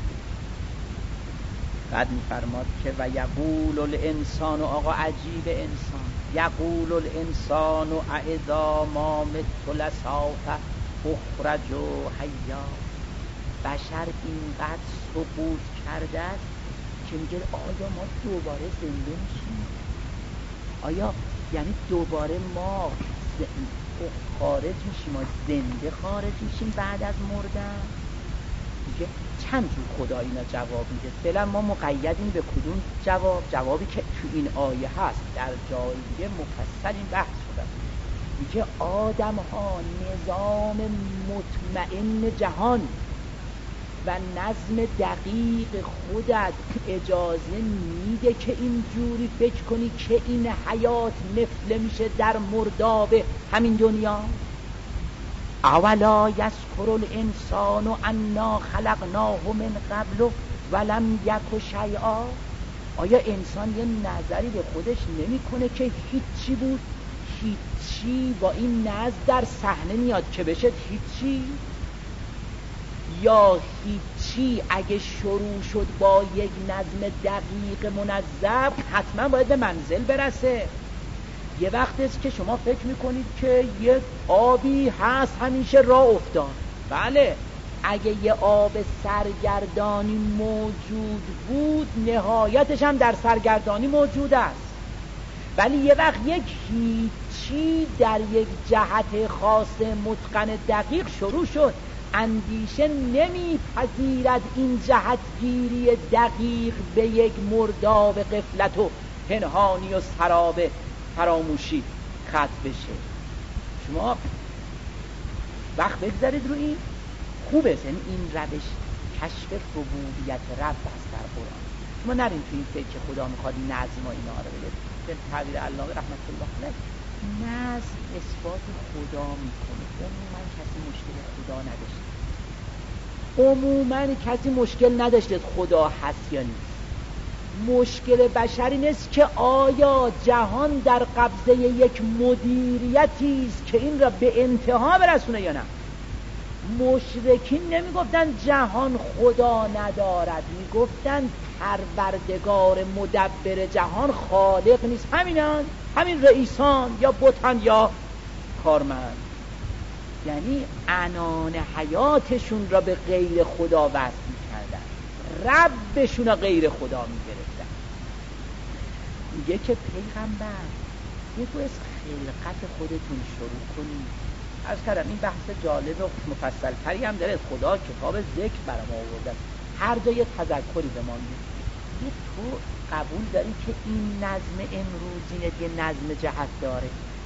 بعد میفرماد که و یقول الانسان، آقا عجیب انسان، یقول الانسان اذا ما مت لسوف اخرج حیا. بشر اینقدر سقوط کرده است که میگه آیا ما دوباره زنده میشیم؟ آیا یعنی دوباره ما خارج میشیم، ما زنده خارج میشیم بعد از مردن؟ میگه چند جور خدا اینا جواب میده، فعلا ما مقیدیم به کدوم جواب؟ جوابی که تو این آیه هست، در جای دیگه مفصل این بحث شده. میگه آدم ها نظام مطمئن جهان و نظم دقیق خودت اجازه میده که اینجوری فکر کنی که این حیات نفله میشه در مرداب همین دنیا؟ اولا یذکر الانسان انا خلقناه من قبل ولم یک شیئا. آیا انسان یه نظری به خودش نمیکنه که هیچی بود، هیچی با این نظر در صحنه میاد که بشه هیچی؟ یا هیچی اگه شروع شد با یک نظم دقیق منظم حتما باید به منزل برسه. یه وقت است که شما فکر میکنید که یه آبی هست همیشه راه افتاد، بله، اگه یه آب سرگردانی موجود بود نهایتش هم در سرگردانی موجود است، ولی یه وقت یک هیچی در یک جهت خاص متقن دقیق شروع شد، اندیشه نمیپذیرد این جهتگیری دقیق به یک مرداب غفلت و پنهانی و سراب فراموشی ختم بشه. شما وقت بگذارید روی این خوبه، یعنی این روش کشف ربوبیت رب است در قرآن. شما نرین توی این فکر که خدا میخواد نظم و اینا رو بده. به تعبیر علامه رحمت الله علیه نظم اثبات خدا میکنه. عموما کسی مشکل خدا نداشته، عموما کسی مشکل نداشته خدا هست یا نیست. مشکل بشری نیست که آیا جهان در قبضه یک مدیریتی است که این را به انتها برسونه یا نه. مشرکین نمیگفتن جهان خدا ندارد، میگفتن پروردگار مدبر جهان خالق نیست، همینن، همین رئیسان یا بتان یا کارمند. یعنی عنان حیاتشون را به غیر خدا وصل میکردن، ربشون را غیر خدا میگرفتن. میگه که پیغمبر یه تو از خلقت خودتون شروع کنید. عرض کردم این بحث جالب و مفصل تری هم داره، خدا کتاب ذکر برام آورده، هر جا یه تذکری به ما میده. یه تو قبول داری که این نظم امروزینه یه نظم جهت داره،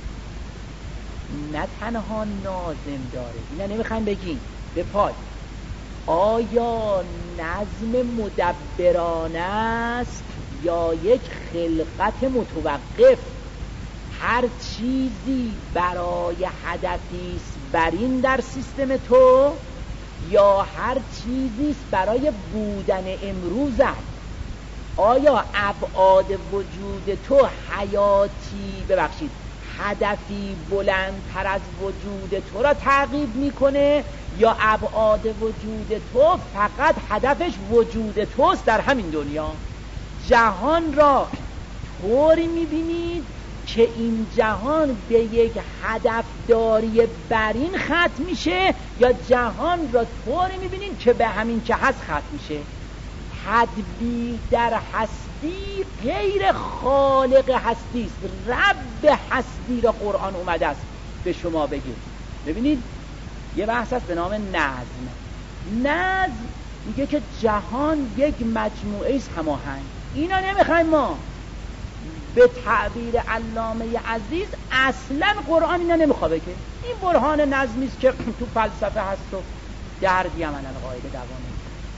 نه تنها ناظم داره، اینا نمیخوایم بگیم به پای. آیا نظم مدبرانه است یا یک خلقت متوقف؟ هر چیزی برای هدفی است بر این در سیستم تو، یا هر چیزی است برای بودن امروز است؟ آیا ابعاد وجود تو حیاتی ببخشید هدفی بلندتر از وجود تو را تعقیب میکنه، یا ابعاد وجود تو فقط هدفش وجود توست در همین دنیا؟ جهان را طوری میبینید که این جهان به یک هدفداری برین ختم میشه، یا جهان را طوری میبینید که به همین که هست ختم میشه؟ تدبیر در هستی غیر خالق هستی است، رب هستی را قرآن اومده است به شما بگید. ببینید یه بحث است به نام نظم. نظم میگه که جهان یک مجموعه است هماهنگ. اینا نمیخوایم ما. به تعبیر علامه عزیز اصلا قرآن اینا نمیخواد بگه. این برهان نظمی است که تو فلسفه هست و دردی هم علل قاعده دوانه.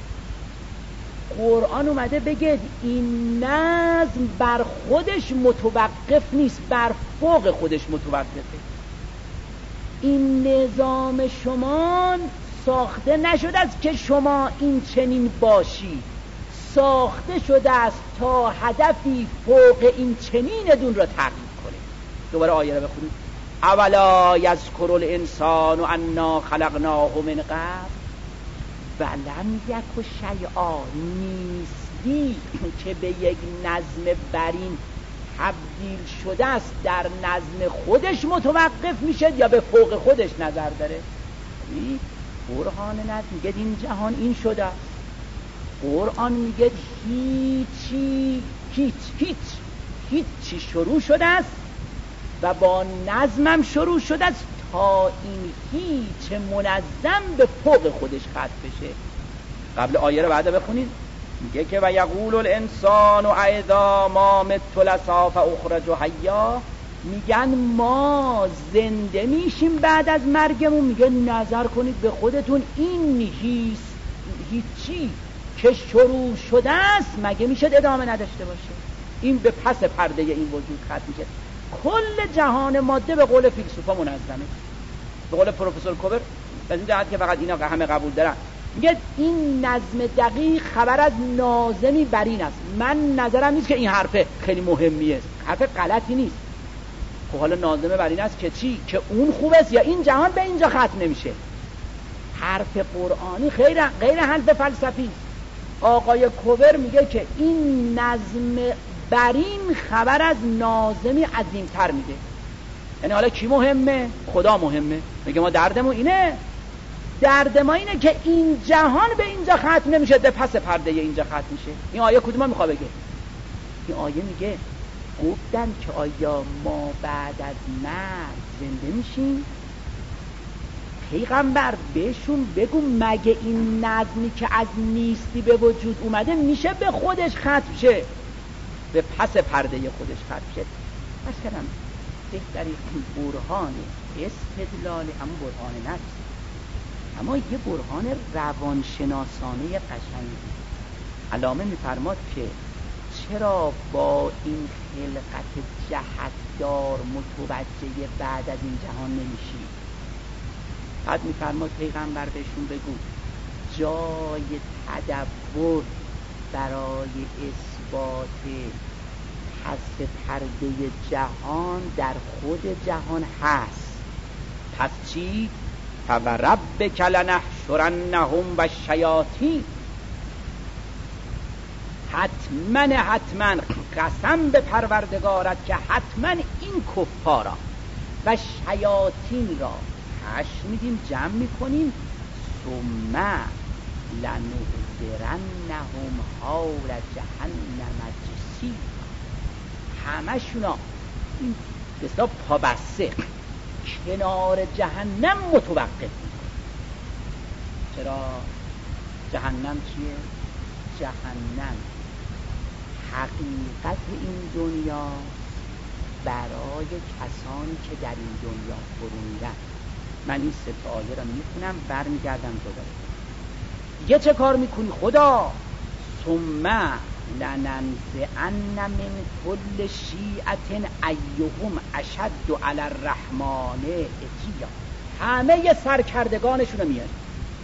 قرآن اومده بگه این نظم بر خودش متوقف نیست، بر فوق خودش متوقفه. این نظام شما ساخته نشده است که شما این چنین باشی، ساخته شده است تا هدفی فوق این چنین دون را تحقیق کنه. دوباره آیه را بخونید. اولا یذکر الانسان انا خلقناه من قبل ولم یک شیئا، نیستی که به یک نظم برین تبدیل شده است در نظم خودش متوقف میشه یا به فوق خودش نظر داره؟ قرآن نظم میگه این جهان این شده است. قرآن میگه هیچی هیچ هیچ هیچی شروع شده است و با نظمم شروع شده است تا این هیچ منظم به فوق خودش ختم بشه. قبل آیه رو بعد بخونید. میگه که و یقول الانسان اذا ما مت لسوف اخرج حیا، میگن ما زنده میشیم بعد از مرگمون. میگه نظر کنید به خودتون، این هیچ هیچی که شروع شده است مگه میشه ادامه نداشته باشه؟ این به پس پرده این وجود ختم میشه. کل جهان ماده به قول فیلسوفا منظمه، به قول پروفسور کوبر از این جهت که فقط اینا همه قبول دارن. میگه این نظم دقیق خبر از ناظمی بر این است. من نظرم نیست که این حرف خیلی مهمیه، حرف غلطی نیست. خب حالا ناظم بر این است که چی؟ که اون خوب است یا این جهان به اینجا ختم نمیشه. حرف قرآنی غیر غیر حرف فلسفی است. آقای کوبر میگه که این نظم بر این خبر از ناظمی عظیمتر میده. یعنی حالا کی مهمه؟ خدا مهمه. میگه ما دردمون اینه، درد ما اینه که این جهان به اینجا ختم نمیشه، به پس پرده اینجا ختم میشه. این آیه کدوم میخواد بگه؟ این آیه میگه گفتن که آیا ما بعد از مرگ زنده میشیم؟ پیغمبر بهشون بگو مگه این نظمی که از نیستی به وجود اومده میشه به خودش ختم شه، به پس پرده خودش ختم شه؟ پس کردم بهتری برهان استدلال همون برهان نفس، اما یه برهان روانشناسانه قشنگی. علامه میفرماد که چرا با این خلقت جهتدار متوجه بعد از این جهان نمیشی؟ بعد میفرماد پیغمبر بهشون بگو جای تدبر برای اثبات پس پرده جهان در خود جهان هست. پس چی؟ فوربک لنحشرنهم و الشیاطین، حتما حتما قسم به پروردگارت که حتما این کفارا و شیاطین را حشر میدیم، جمع میکنیم، ثم لنحضرنهم حول جهنم جثیا، همشونا این بسیار پابسته کنار جهنم متوقف میکنه. چرا؟ جهنم چیه؟ جهنم حقیقت این دنیا برای کسانی که در این دنیا فرو میرن. من این سه تا آیه را میخونم برمیگردم دوباره. دیگه چه کار میکنی خدا؟ ثم لننزعن من كل شیعة ایهم اشد علی الرحمن عتیا، همه سرکردگانشون رو میاریم.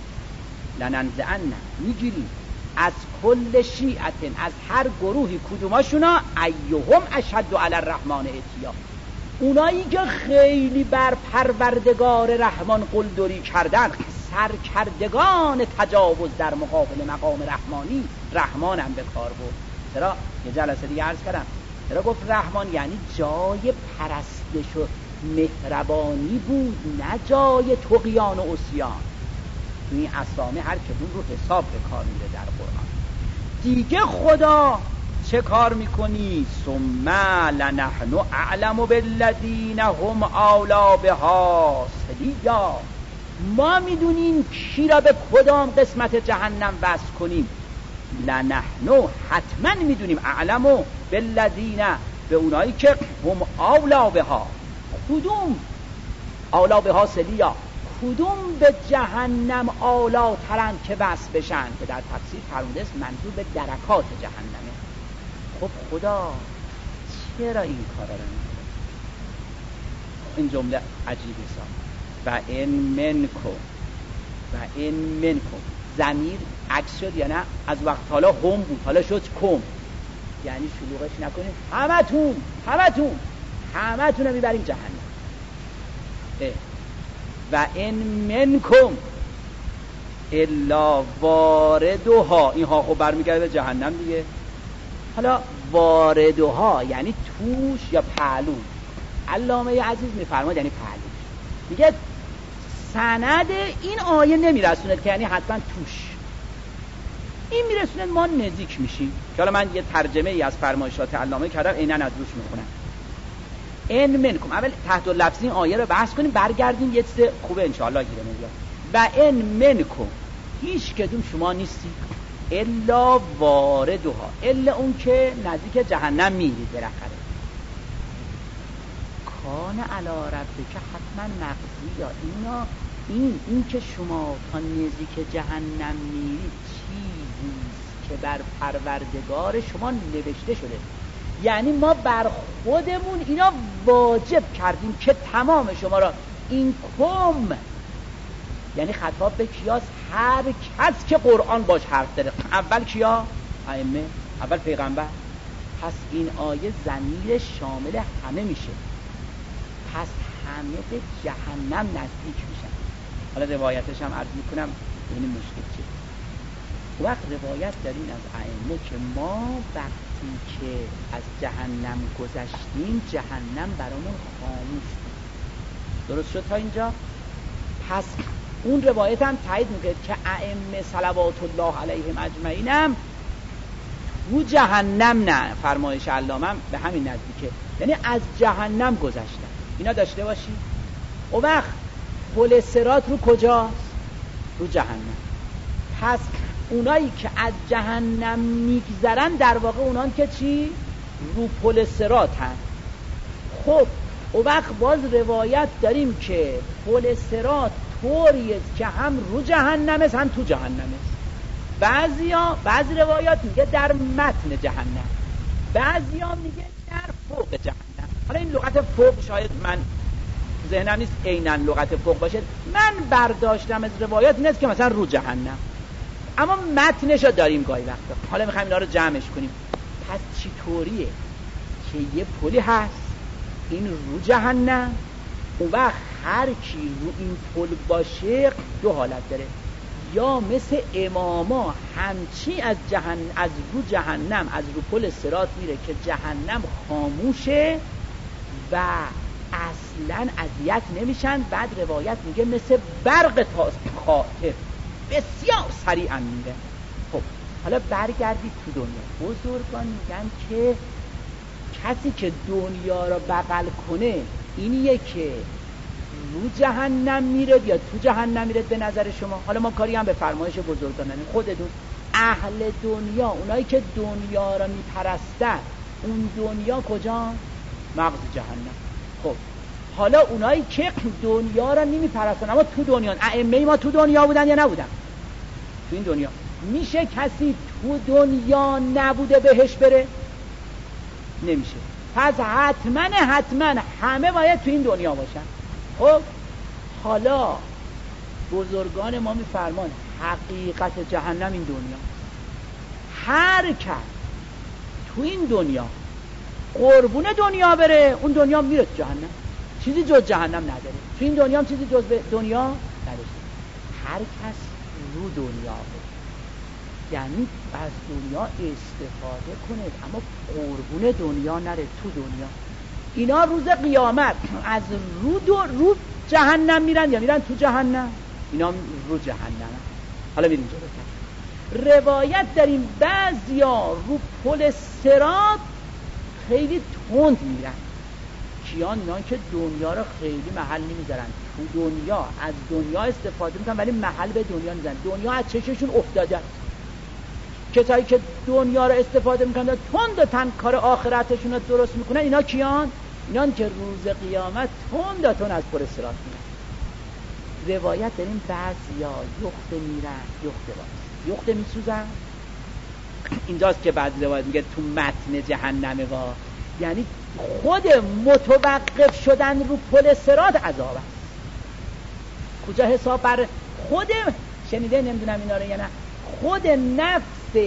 لننزعن میگیریم از کل شیعة، از هر گروهی کدوماشونا، ایهم اشد علی الرحمن عتیا، اونایی که خیلی بر پروردگار رحمان قلدری کردن، سرکردگان تجاوز در مقابل مقام رحمانی، رحمان هم به کار بود. چرا؟ یه جلسه دیگه عرض کردم چرا گفت رحمان؟ یعنی جای پرستش و مهربانی بود، نه جای طغیان و عصیان. این اسامی هر کدوم رو حساب به کار میره در قرآن. دیگه خدا چه کار میکنی؟ ثم لنحن اعلم بالذین هم اولی بها صلیا، ما میدونیم کی را به کدام قسمت جهنم وصل کنیم. لنحن حتما میدونیم، اعلم بالذین، به اونایی که هم اولی بها، کدوم اولی بها صلیا، کدوم به جهنم اولا ترن که وصل بشن، که در تفسیر فرموده است منظور به درکات جهنمه. خب خدا چرا این کارا رو میکنه؟ این جمله عجیبه سا و ان منکم و ان منکم، ضمیر عکس شد یا نه؟ از وقت حالا هم بود حالا شد کم، یعنی شلوغش نکنید، همتون همتون همتون رو میبریم جهنم. و ان منکم الا واردها، اینها خب برمیگرده به جهنم دیگه. حالا واردها یعنی توش یا پهلو. علامه عزیز میفرماد یعنی پهلو. میگه سند این آیه نمیرسونه که یعنی حتما توش، این میرسونه ما نزدیک میشیم. که حالا من یه ترجمه ای از فرمایشات علامه کردم، عیناً از روش میخونم. ان منکم، اول تحت لفظی این آیه رو بحث کنیم، برگردیم یه چیز خوبه انشاءالله گیره میاد. و ان منکم، هیچ کدوم شما نیستی الا واردها، الا اون که نزدیک جهنم میری بالاخره. کان علی ربک حتما مقضی، یا اینا این این که شما تا نزدیک جهنم میرید چیزیست که بر پروردگار شما نوشته شده. یعنی ما بر خودمون اینا واجب کردیم که تمام شما را این کم، یعنی خطاب به کیاس؟ هر کس که قرآن باش حرف داره. اول کیا؟ ائمه، اول پیغمبر. پس این آیه ضمیر شامل همه میشه، پس همه به جهنم نزدیک میشن. حالا روایتش هم عرض میکنم ببینیم مشکل چیه. وقت روایت دارین از ائمه که ما وقتی که از جهنم گذشتیم جهنم برامون خاموش بود. درست شد تا اینجا؟ پس اون روایت هم تایید میکنه که ائمه صلوات الله علیهم اجمعین هم تو جهنم نه، فرمایش علامه هم به همین نزدیکه، یعنی از جهنم گذشتن. اینا داشته باشی. و وقت پل صراط رو کجاست؟ رو جهنم. پس اونایی که از جهنم میگذرن در واقع اونان که چی؟ رو پل صراط هست. خب و وقت باز روایت داریم که پل صراط طوریه که هم رو جهنم است هم تو جهنم است. بعضی ها بعضی روایات میگه در متن جهنم، بعضی ها میگه در فوق جهنم. حالا این لغت فوق شاید من ذهنم نیست عیناً لغت فوق باشه، من برداشتم از روایات این است که مثلا رو جهنم، اما متنشو داریم گاهی وقتا. حالا میخوایم اینا رو جمعش کنیم. پس چی طوریه که یه پلی هست این رو جهنم، اون وقت هر کی رو این پل باشه دو حالت داره، یا مثل اماما همچی از جهنم، از رو جهنم، از رو پل صراط میره که جهنم خاموشه و اصلا اذیت نمیشن. بعد روایت میگه مثل برق خاطف بسیار سریعا میره. خب حالا برگردید تو دنیا. بزرگان میگن که کسی که دنیا را بغل کنه اینیه که رو جهنم میره یا تو جهنم میره به نظر شما؟ حالا ما کاری هم به فرمایش بزرگان نداریم، خودتون اهل دنیا، اونایی که دنیا را میپرستن، اون دنیا کجا؟ مغز جهنم. خب حالا اونایی که دنیا را نمیپرستن اما تو دنیا، ائمه ما تو دنیا بودن یا نبودن؟ تو این دنیا. میشه کسی تو دنیا نبوده بهش بره؟ نمیشه. پس حتما حتما همه باید تو این دنیا باشن. خب حالا بزرگان ما میفرمان حقیقت جهنم این دنیا. هر کس تو این دنیا قربون دنیا بره، اون دنیا میره تو جهنم، چیزی جز جهنم نداره. تو این دنیا هم چیزی جز دنیا نداره. هر کس رو دنیا بره یعنی از دنیا استفاده کنه اما قربون دنیا نره تو دنیا. اینا روز قیامت از رو دو رو جهنم میرن یا میرن تو جهنم؟ اینا رو جهنم. حالا میریم جلوتر. روایت داریم بعضیا رو پل صراط خیلی تند میرن. کیان؟ اینا که دنیا رو خیلی محل نمیذارن، تو دنیا از دنیا استفاده میکنن ولی محل به دنیا نمیذارن. دنیا از چششون افتاده. کسایی که دنیا رو استفاده میکنن تند و تند کار آخرتشون رو درست میکنن، اینا کیان؟ اینا که روز قیامت تند و تند از پل صراط میرن. روایت داریم بعضیا یخته میرن، یخته باز یخته میسوزن. اینجاست که بعد روایت میگه تو متن جهنمه وا، یعنی خود متوقف شدن رو پل صراط عذاب است. کجا حساب بر خود شنیده نمیدونم اینا رو یا نه، خود نفس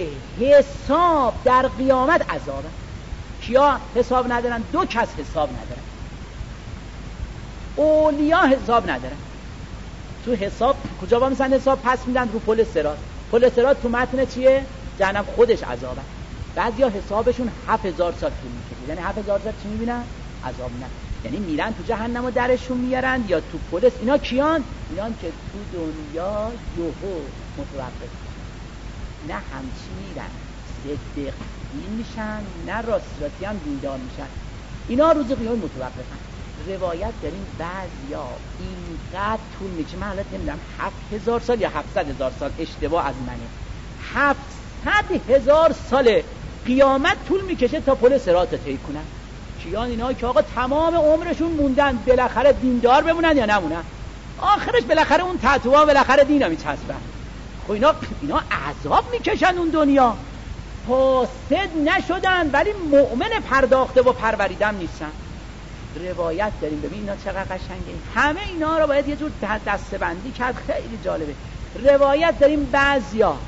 حساب در قیامت عذابه. کیا حساب ندارن؟ دو کس حساب ندارن. اولیا حساب ندارن. تو حساب کجا با مثلا حساب پس میدن؟ رو پل صراط. پل صراط تو متن چیه؟ جهنم خودش عذابه. بعضیا حسابشون هفت هزار سال طول میکشه. یعنی هفت هزار سال چی میبینن؟ عذاب نه. یعنی میرن تو جهنم و درشون میارن یا تو پل. اینا کیان؟ اینا که تو دنیا یهو متوقف نه همچی میرن ضد دین میشن نه راستی هم دیندار میشن. اینا روز قیامت متوقفن. روایت داریم بعضیا اینقدر طول میکشه، من حالت نمیدونم هفت هزار سال یا هفتصد هزار سال، اشتباه از منه، هفتصد هزار سال قیامت طول میکشه تا پل صراط طی کنن. کیان؟ اینا که آقا تمام عمرشون موندن بالاخره دیندار بمونن یا نمونن، آخرش بالاخره اون تتوها بالاخره دینا میچسبن. خب اینا اینا عذاب میکشن اون دنیا، فاسد نشدن ولی مؤمن پرداخته و پروریدن نیستن. روایت داریم، ببین اینا چقدر قشنگه، همه اینا رو باید یه جور دسته‌بندی کرد، خیلی جالبه. روایت داریم بعضیا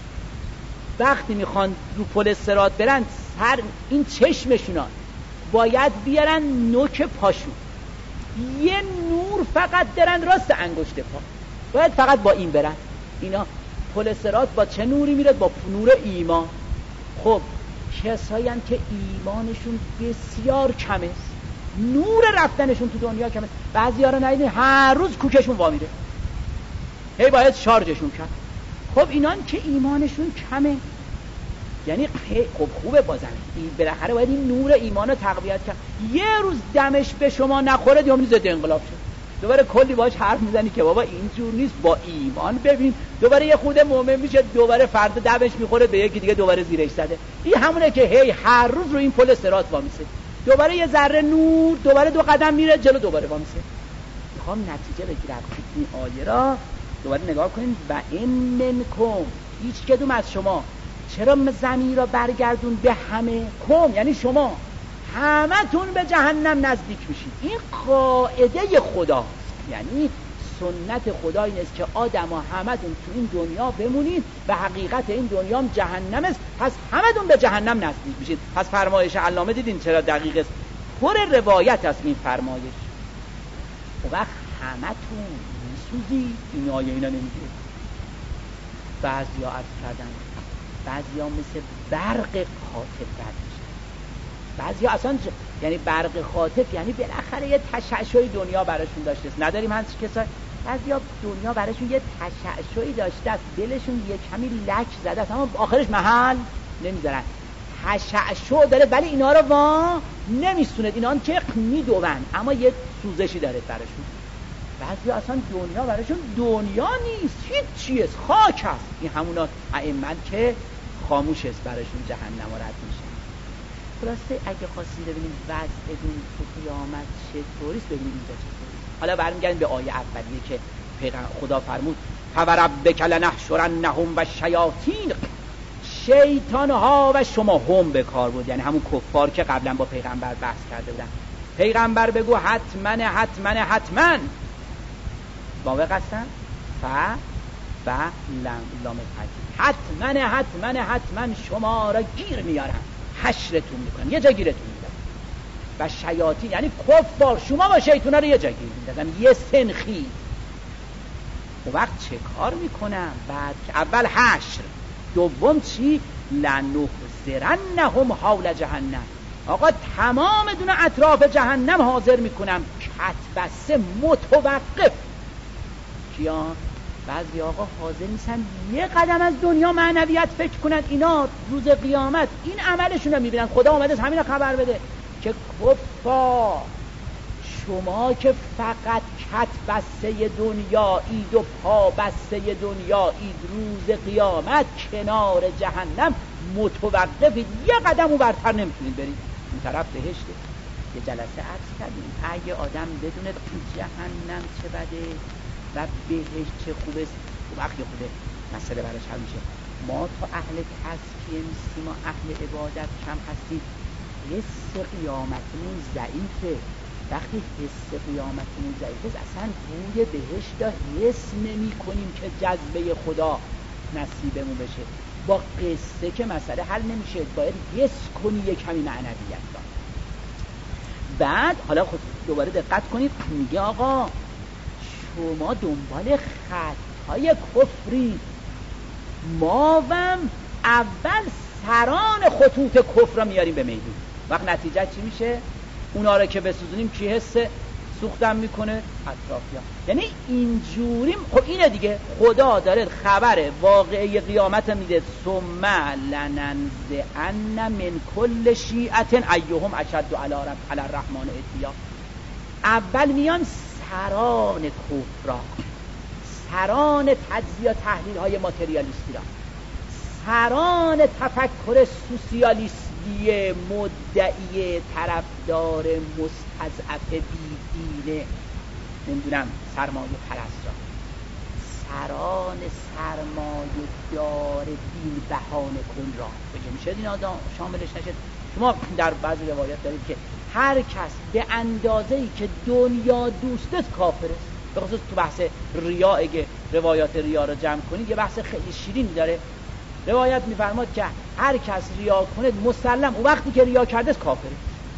وقتی میخوان رو پل صراط برن، سر این چشمشونا باید بیارن نوک پاشون، یه نور فقط دارن راست انگشت پا، باید فقط با این برن. اینا پل صراط با چه نوری میره؟ با نور ایمان. خب کسایی هم که ایمانشون بسیار کمه، نور رفتنشون تو دنیا کمه، بعضیا رو ندیدین هر روز کوکشون وا میره، هی باید شارژشون کرد. خب اینان که ایمانشون کمه، یعنی خب خوبه بازن این بالاخره باید این نور ایمان رو تقویت کرد. یه روز دمش به شما نخوره دیگه ضد انقلاب شد، دوباره کلی باهاش حرف میزنی که بابا اینجور نیست، با ایمان ببین. دوباره یه خود مؤمن میشه، دوباره فردا دمش میخوره به یکی دیگه دوباره زیرش زده. این همونه که هی هر روز رو این پل صراط وامیسه، دوباره یه ذره نور، دوباره دو قدم میره جلو، دوباره وامیسه. میخوام نتیجه بگیرم این آیه را دوباره نگاه کنید. و این منکم، هیچ کدوم از شما، چرا زمین را برگردون به همه کم، یعنی شما همتون به جهنم نزدیک میشید. این قاعده خداست، یعنی سنت خدا این است که آدم ها همتون تو این دنیا بمونید و حقیقت این دنیا هم جهنم است، پس همتون به جهنم نزدیک میشید. پس فرمایش علامه دیدین چرا دقیق است، پر روایت است این فرمایش. و وقت همتون میسوزی. این آیه اینا نمیگه. بعضی ها عرض کردن بعضی ها مثل برق خاطف رد میشن، بعضی ها اصلا ج... یعنی برق خاطف یعنی بالاخره یه تشعشعی دنیا براشون داشته است. نداریم هنچ کسا بعضی ها دنیا براشون یه تشعشعی داشته است، دلشون یه کمی لک زده است اما آخرش محل نمیذارن. تشعشع داره ولی اینا رو وا نمیسوند، اینا که میدون اما یه سوزشی داره براشون. بعضی اصلا دنیا براشون دنیا نیست، هیچ چیز خاک است. این همونا ائمه که خاموش است براشون جهنم رد میشه. خلاصه اگه خواستید ببینیم وضع دین تو قیامت چطوریست ببینید اینجا چطوریست. حالا برمیگردیم به آیه اولیه که پیغمبر خدا فرمود فوربک لنحشرنهم و الشیاطین، شیطان ها و شما هم به کار بود، یعنی همون کفار که قبلا با پیغمبر بحث کرده بودن. پیغمبر بگو حتما حتما حتما واو قسم ف و لام لام تاکید، حتما حتما حتما شما را گیر میارم، حشرتون میکنم، یه جا گیرتون میدم. و شیاطین یعنی کفار شما با شیطونا رو یه جا گیر میدادن، یه سنخی. و وقت چه کار میکنم؟ بعد که اول حشر، دوم چی؟ لنحضرنهم حول جهنم. آقا تمام دونه اطراف جهنم حاضر میکنم، کت بسته متوقف. کیا؟ بعضی آقا حاضر نیستن یه قدم از دنیا معنویت فکر کنن، اینا روز قیامت این عملشون رو میبینن. خدا اومده از همین خبر بده که کفار شما که فقط کت بسته دنیا اید و پا بسته دنیا اید، روز قیامت کنار جهنم متوقفید، یه قدم اون برتر نمیتونید برید، اون طرف بهشته. یه جلسه عرض کردیم اگه آدم بدونه جهنم چه بده و بهشت چه خوبه، وقتی خوبه مسئله براش حل میشه. ما تا اهل تزکیه نیستیم، ما اهل عبادت کم هستیم، حس قیامتمون ضعیفه. وقتی حس قیامتمون ضعیفه اصلا بوی بهشت را حس نمی کنیم که جذبه خدا نصیبمون بشه. با قصه که مسئله حل نمیشه، باید حس کنی یک کمی معنویت را. بعد حالا خود دوباره دقت کنید، میگه آقا شما دنبال خطهای کفری، ماوم اول سران خطوط کفر را میاریم به میدون. وقت نتیجه چی میشه؟ اونا رو که بسوزونیم کی حس سوختن میکنه؟ اطرافیان. یعنی اینجوری خب اینه دیگه، خدا داره خبر واقعی قیامت میده. ثم لننزعن من کل شیعة ایهم اشد علی الرحمن اتیا. اول میان سران کفر را، سران تجزیه تحلیل های ماتریالیستی را، سران تفکر سوسیالیستی مدعی طرفدار مستضعف بیدینه نمیدونم سرمایه پرست را، سران سرمایه دار دین بهانه کن را بگه میشه این آدم شاملش نشد. شما در بعضی روایت دارید که هر کس به اندازه‌ای که دنیا دوستت کافر است. به خصوص تو بحث ریا اگه روایات ریا رو جمع کنید یه بحث خیلی شیرینی داره. روایت میفرماد که هر کس ریا کنه مسلم اون وقتی که ریا کرده است کافره.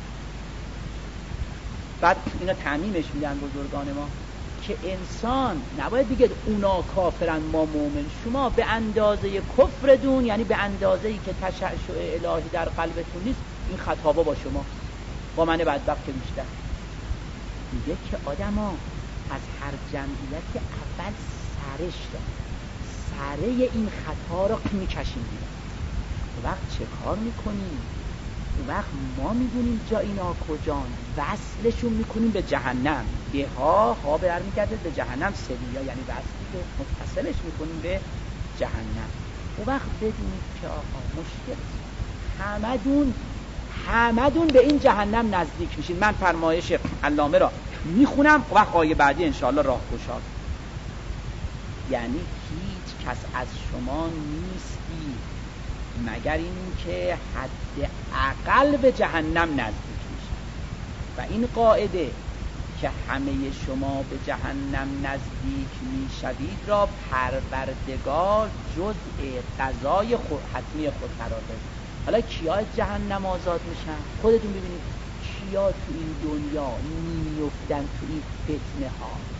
بعد اینا تعمیمش میدن بزرگان ما که انسان نباید بگه اونا کافرن ما مومن. شما به اندازه کفرتون، یعنی به اندازه‌ای که تشعشع الهی در قلبتون نیست، این خطابا با شما، با من بدبخت که بیشتر. میگه که آدما از هر جمعیت اول سرش دارن، سره این خطا رو میکشیم بیرون. وقت چه کار میکنیم؟ وقت ما میدونیم جا اینا کجان، وصلشون میکنیم به جهنم. به ها ها برمیگرده به جهنم، سویا یعنی وصلی که متصلش میکنیم به جهنم. و وقت بدونید که آقا مشکل همدون همدون به این جهنم نزدیک میشین. من فرمایش علامه را میخونم و وقت آیه بعدی انشاءالله راه گشاد. یعنی هیچ کس از شما نیستی مگر این که حد اقل به جهنم نزدیک میشه. و این قاعده که همه شما به جهنم نزدیک میشوید را پروردگار جزء قضای خود حتمی خود قرار داده. حالا کیا از جهنم آزاد میشن؟ خودتون ببینید کیا تو این دنیا میفتن تو این فتنه ها.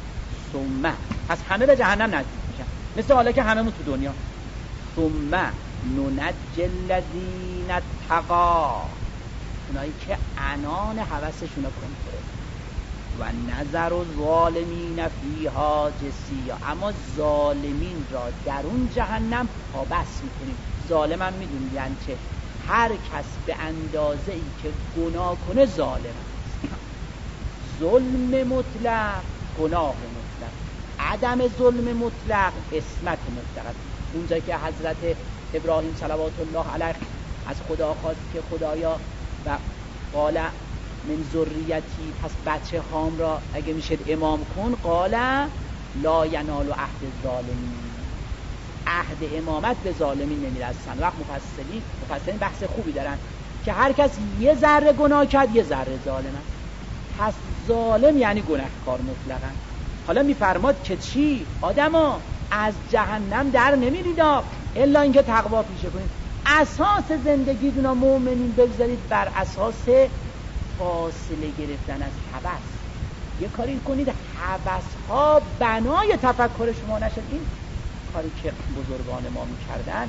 ثم پس همه به جهنم نزدیک میشن، مثل حالا که هممون تو دنیا. ثم ننجی الذین اتقوا، اونایی که عنان هوسشون رو کنترل، و نظر الظالمین فیها جثیا، اما ظالمین را در اون جهنم پابس میکنیم. ظالم هم میدونی یعنی چه؟ هر کس به اندازه ای که گناه کنه ظالم است. ظلم مطلق گناه مطلق، عدم ظلم مطلق اسمت مطلق است. اونجا که حضرت ابراهیم صلوات الله علیه از خدا خواست که خدایا و قال من ذریتی، پس بچه هام را اگه میشه امام کن، قال لا ینال عهد الظالمین، عهد امامت به ظالمین نمیرسن. وقت مفسرین مفسرین بحث خوبی دارن که هر کس یه ذره گناه کرد یه ذره ظالم است. پس ظالم یعنی گناهکار مطلقاً. حالا میفرماد که چی؟ آدما از جهنم در نمیرید الا اینکه تقوا پیشه کنید. اساس زندگیتون رو مؤمنین بگذارید بر اساس فاصله گرفتن از هوس. یه کاری کنید هوس ها بنای تفکر شما نشد. این کاری که بزرگان ما میکردن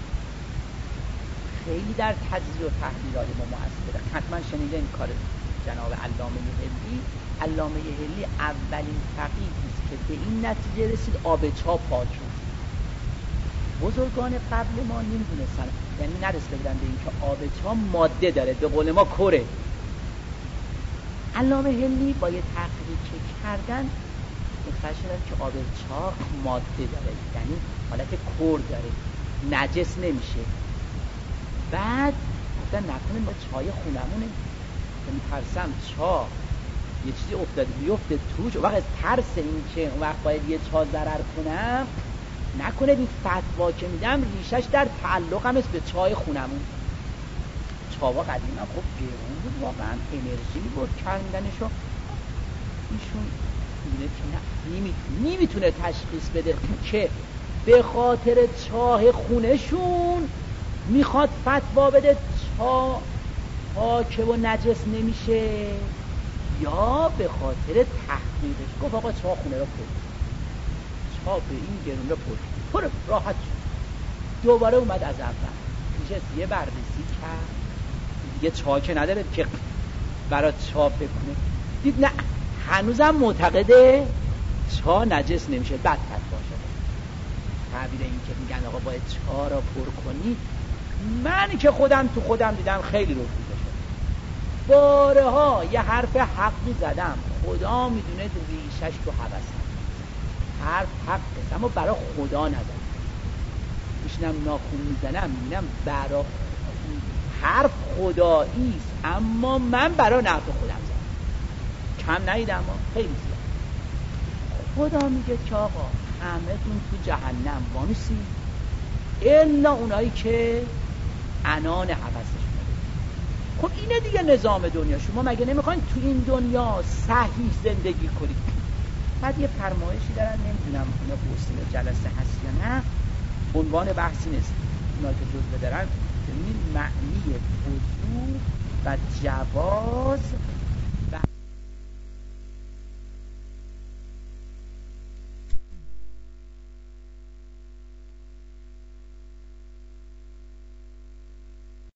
خیلی در تجزیه و تحلیلات ما مؤثره. حتما شنیده این کار جناب علامه هلی. علامه هلی اولین فقیهی است که به این نتیجه رسید آبچا پاک شد. بزرگان قبل ما نمیدونستن، یعنی نرسیده بودن به این که آبچا ماده داره، به قول ما کره. علامه هلی با یه تحقیقی که کردن متوجه شدن که آبچا ماده داره، یعنی حالت کر داره، نجس نمیشه. بعد گفتن نکنه ما چای خونمونه که میترسم چا یه چیزی افتاده بیفته توش، وقت از ترس این که اون وقت باید یه چا ضرر کنم، نکنه این فتوا که میدم ریشش در تعلقم است به چای خونمون. چاوا قدیما خب گرون بود، واقعا انرژی بود کندنشو. ایشون میگه که نه، نمیتونه نمیتونه تشخیص بده که به خاطر چاه خونشون میخواد فتوا بده چا پاکه و نجس نمیشه، یا به خاطر تحقیقش گفت آقا چا خونه را پر، چا به این گرون را پر پر راحت شد. دوباره اومد از اول نشست یه بررسی کرد، دیگه چا که نداره که برای چا فکر کنه، دید نه هنوزم معتقده چا نجس نمیشه. بعد فتوا شده تعبیر این که میگن آقا باید چا را پر کنی، من که خودم تو خودم دیدم خیلی رفیده شد. بارها یه حرف حقی زدم، خدا میدونه ریشش تو هوسم، حرف حق است اما برای خدا نزدم. میشنم ناخون میزنم میبینم برای حرف خدایی است اما من برای نفع خودم زدم، کم ندیدم اما خیلی زیاد. خدا میگه که آقا همه‌تون تو جهنم وانسی الا اونایی که عنان حوثش میده. خب اینه دیگه نظام دنیا. شما مگه نمیخواین تو این دنیا صحیح زندگی کنید؟ بعد یه فرمایشی دارن، نمیدونم اونا حوصله جلسه هست یا نه، عنوان بحثی نیست، اونا که جزء دارن، ببینید معنی وضو و جواز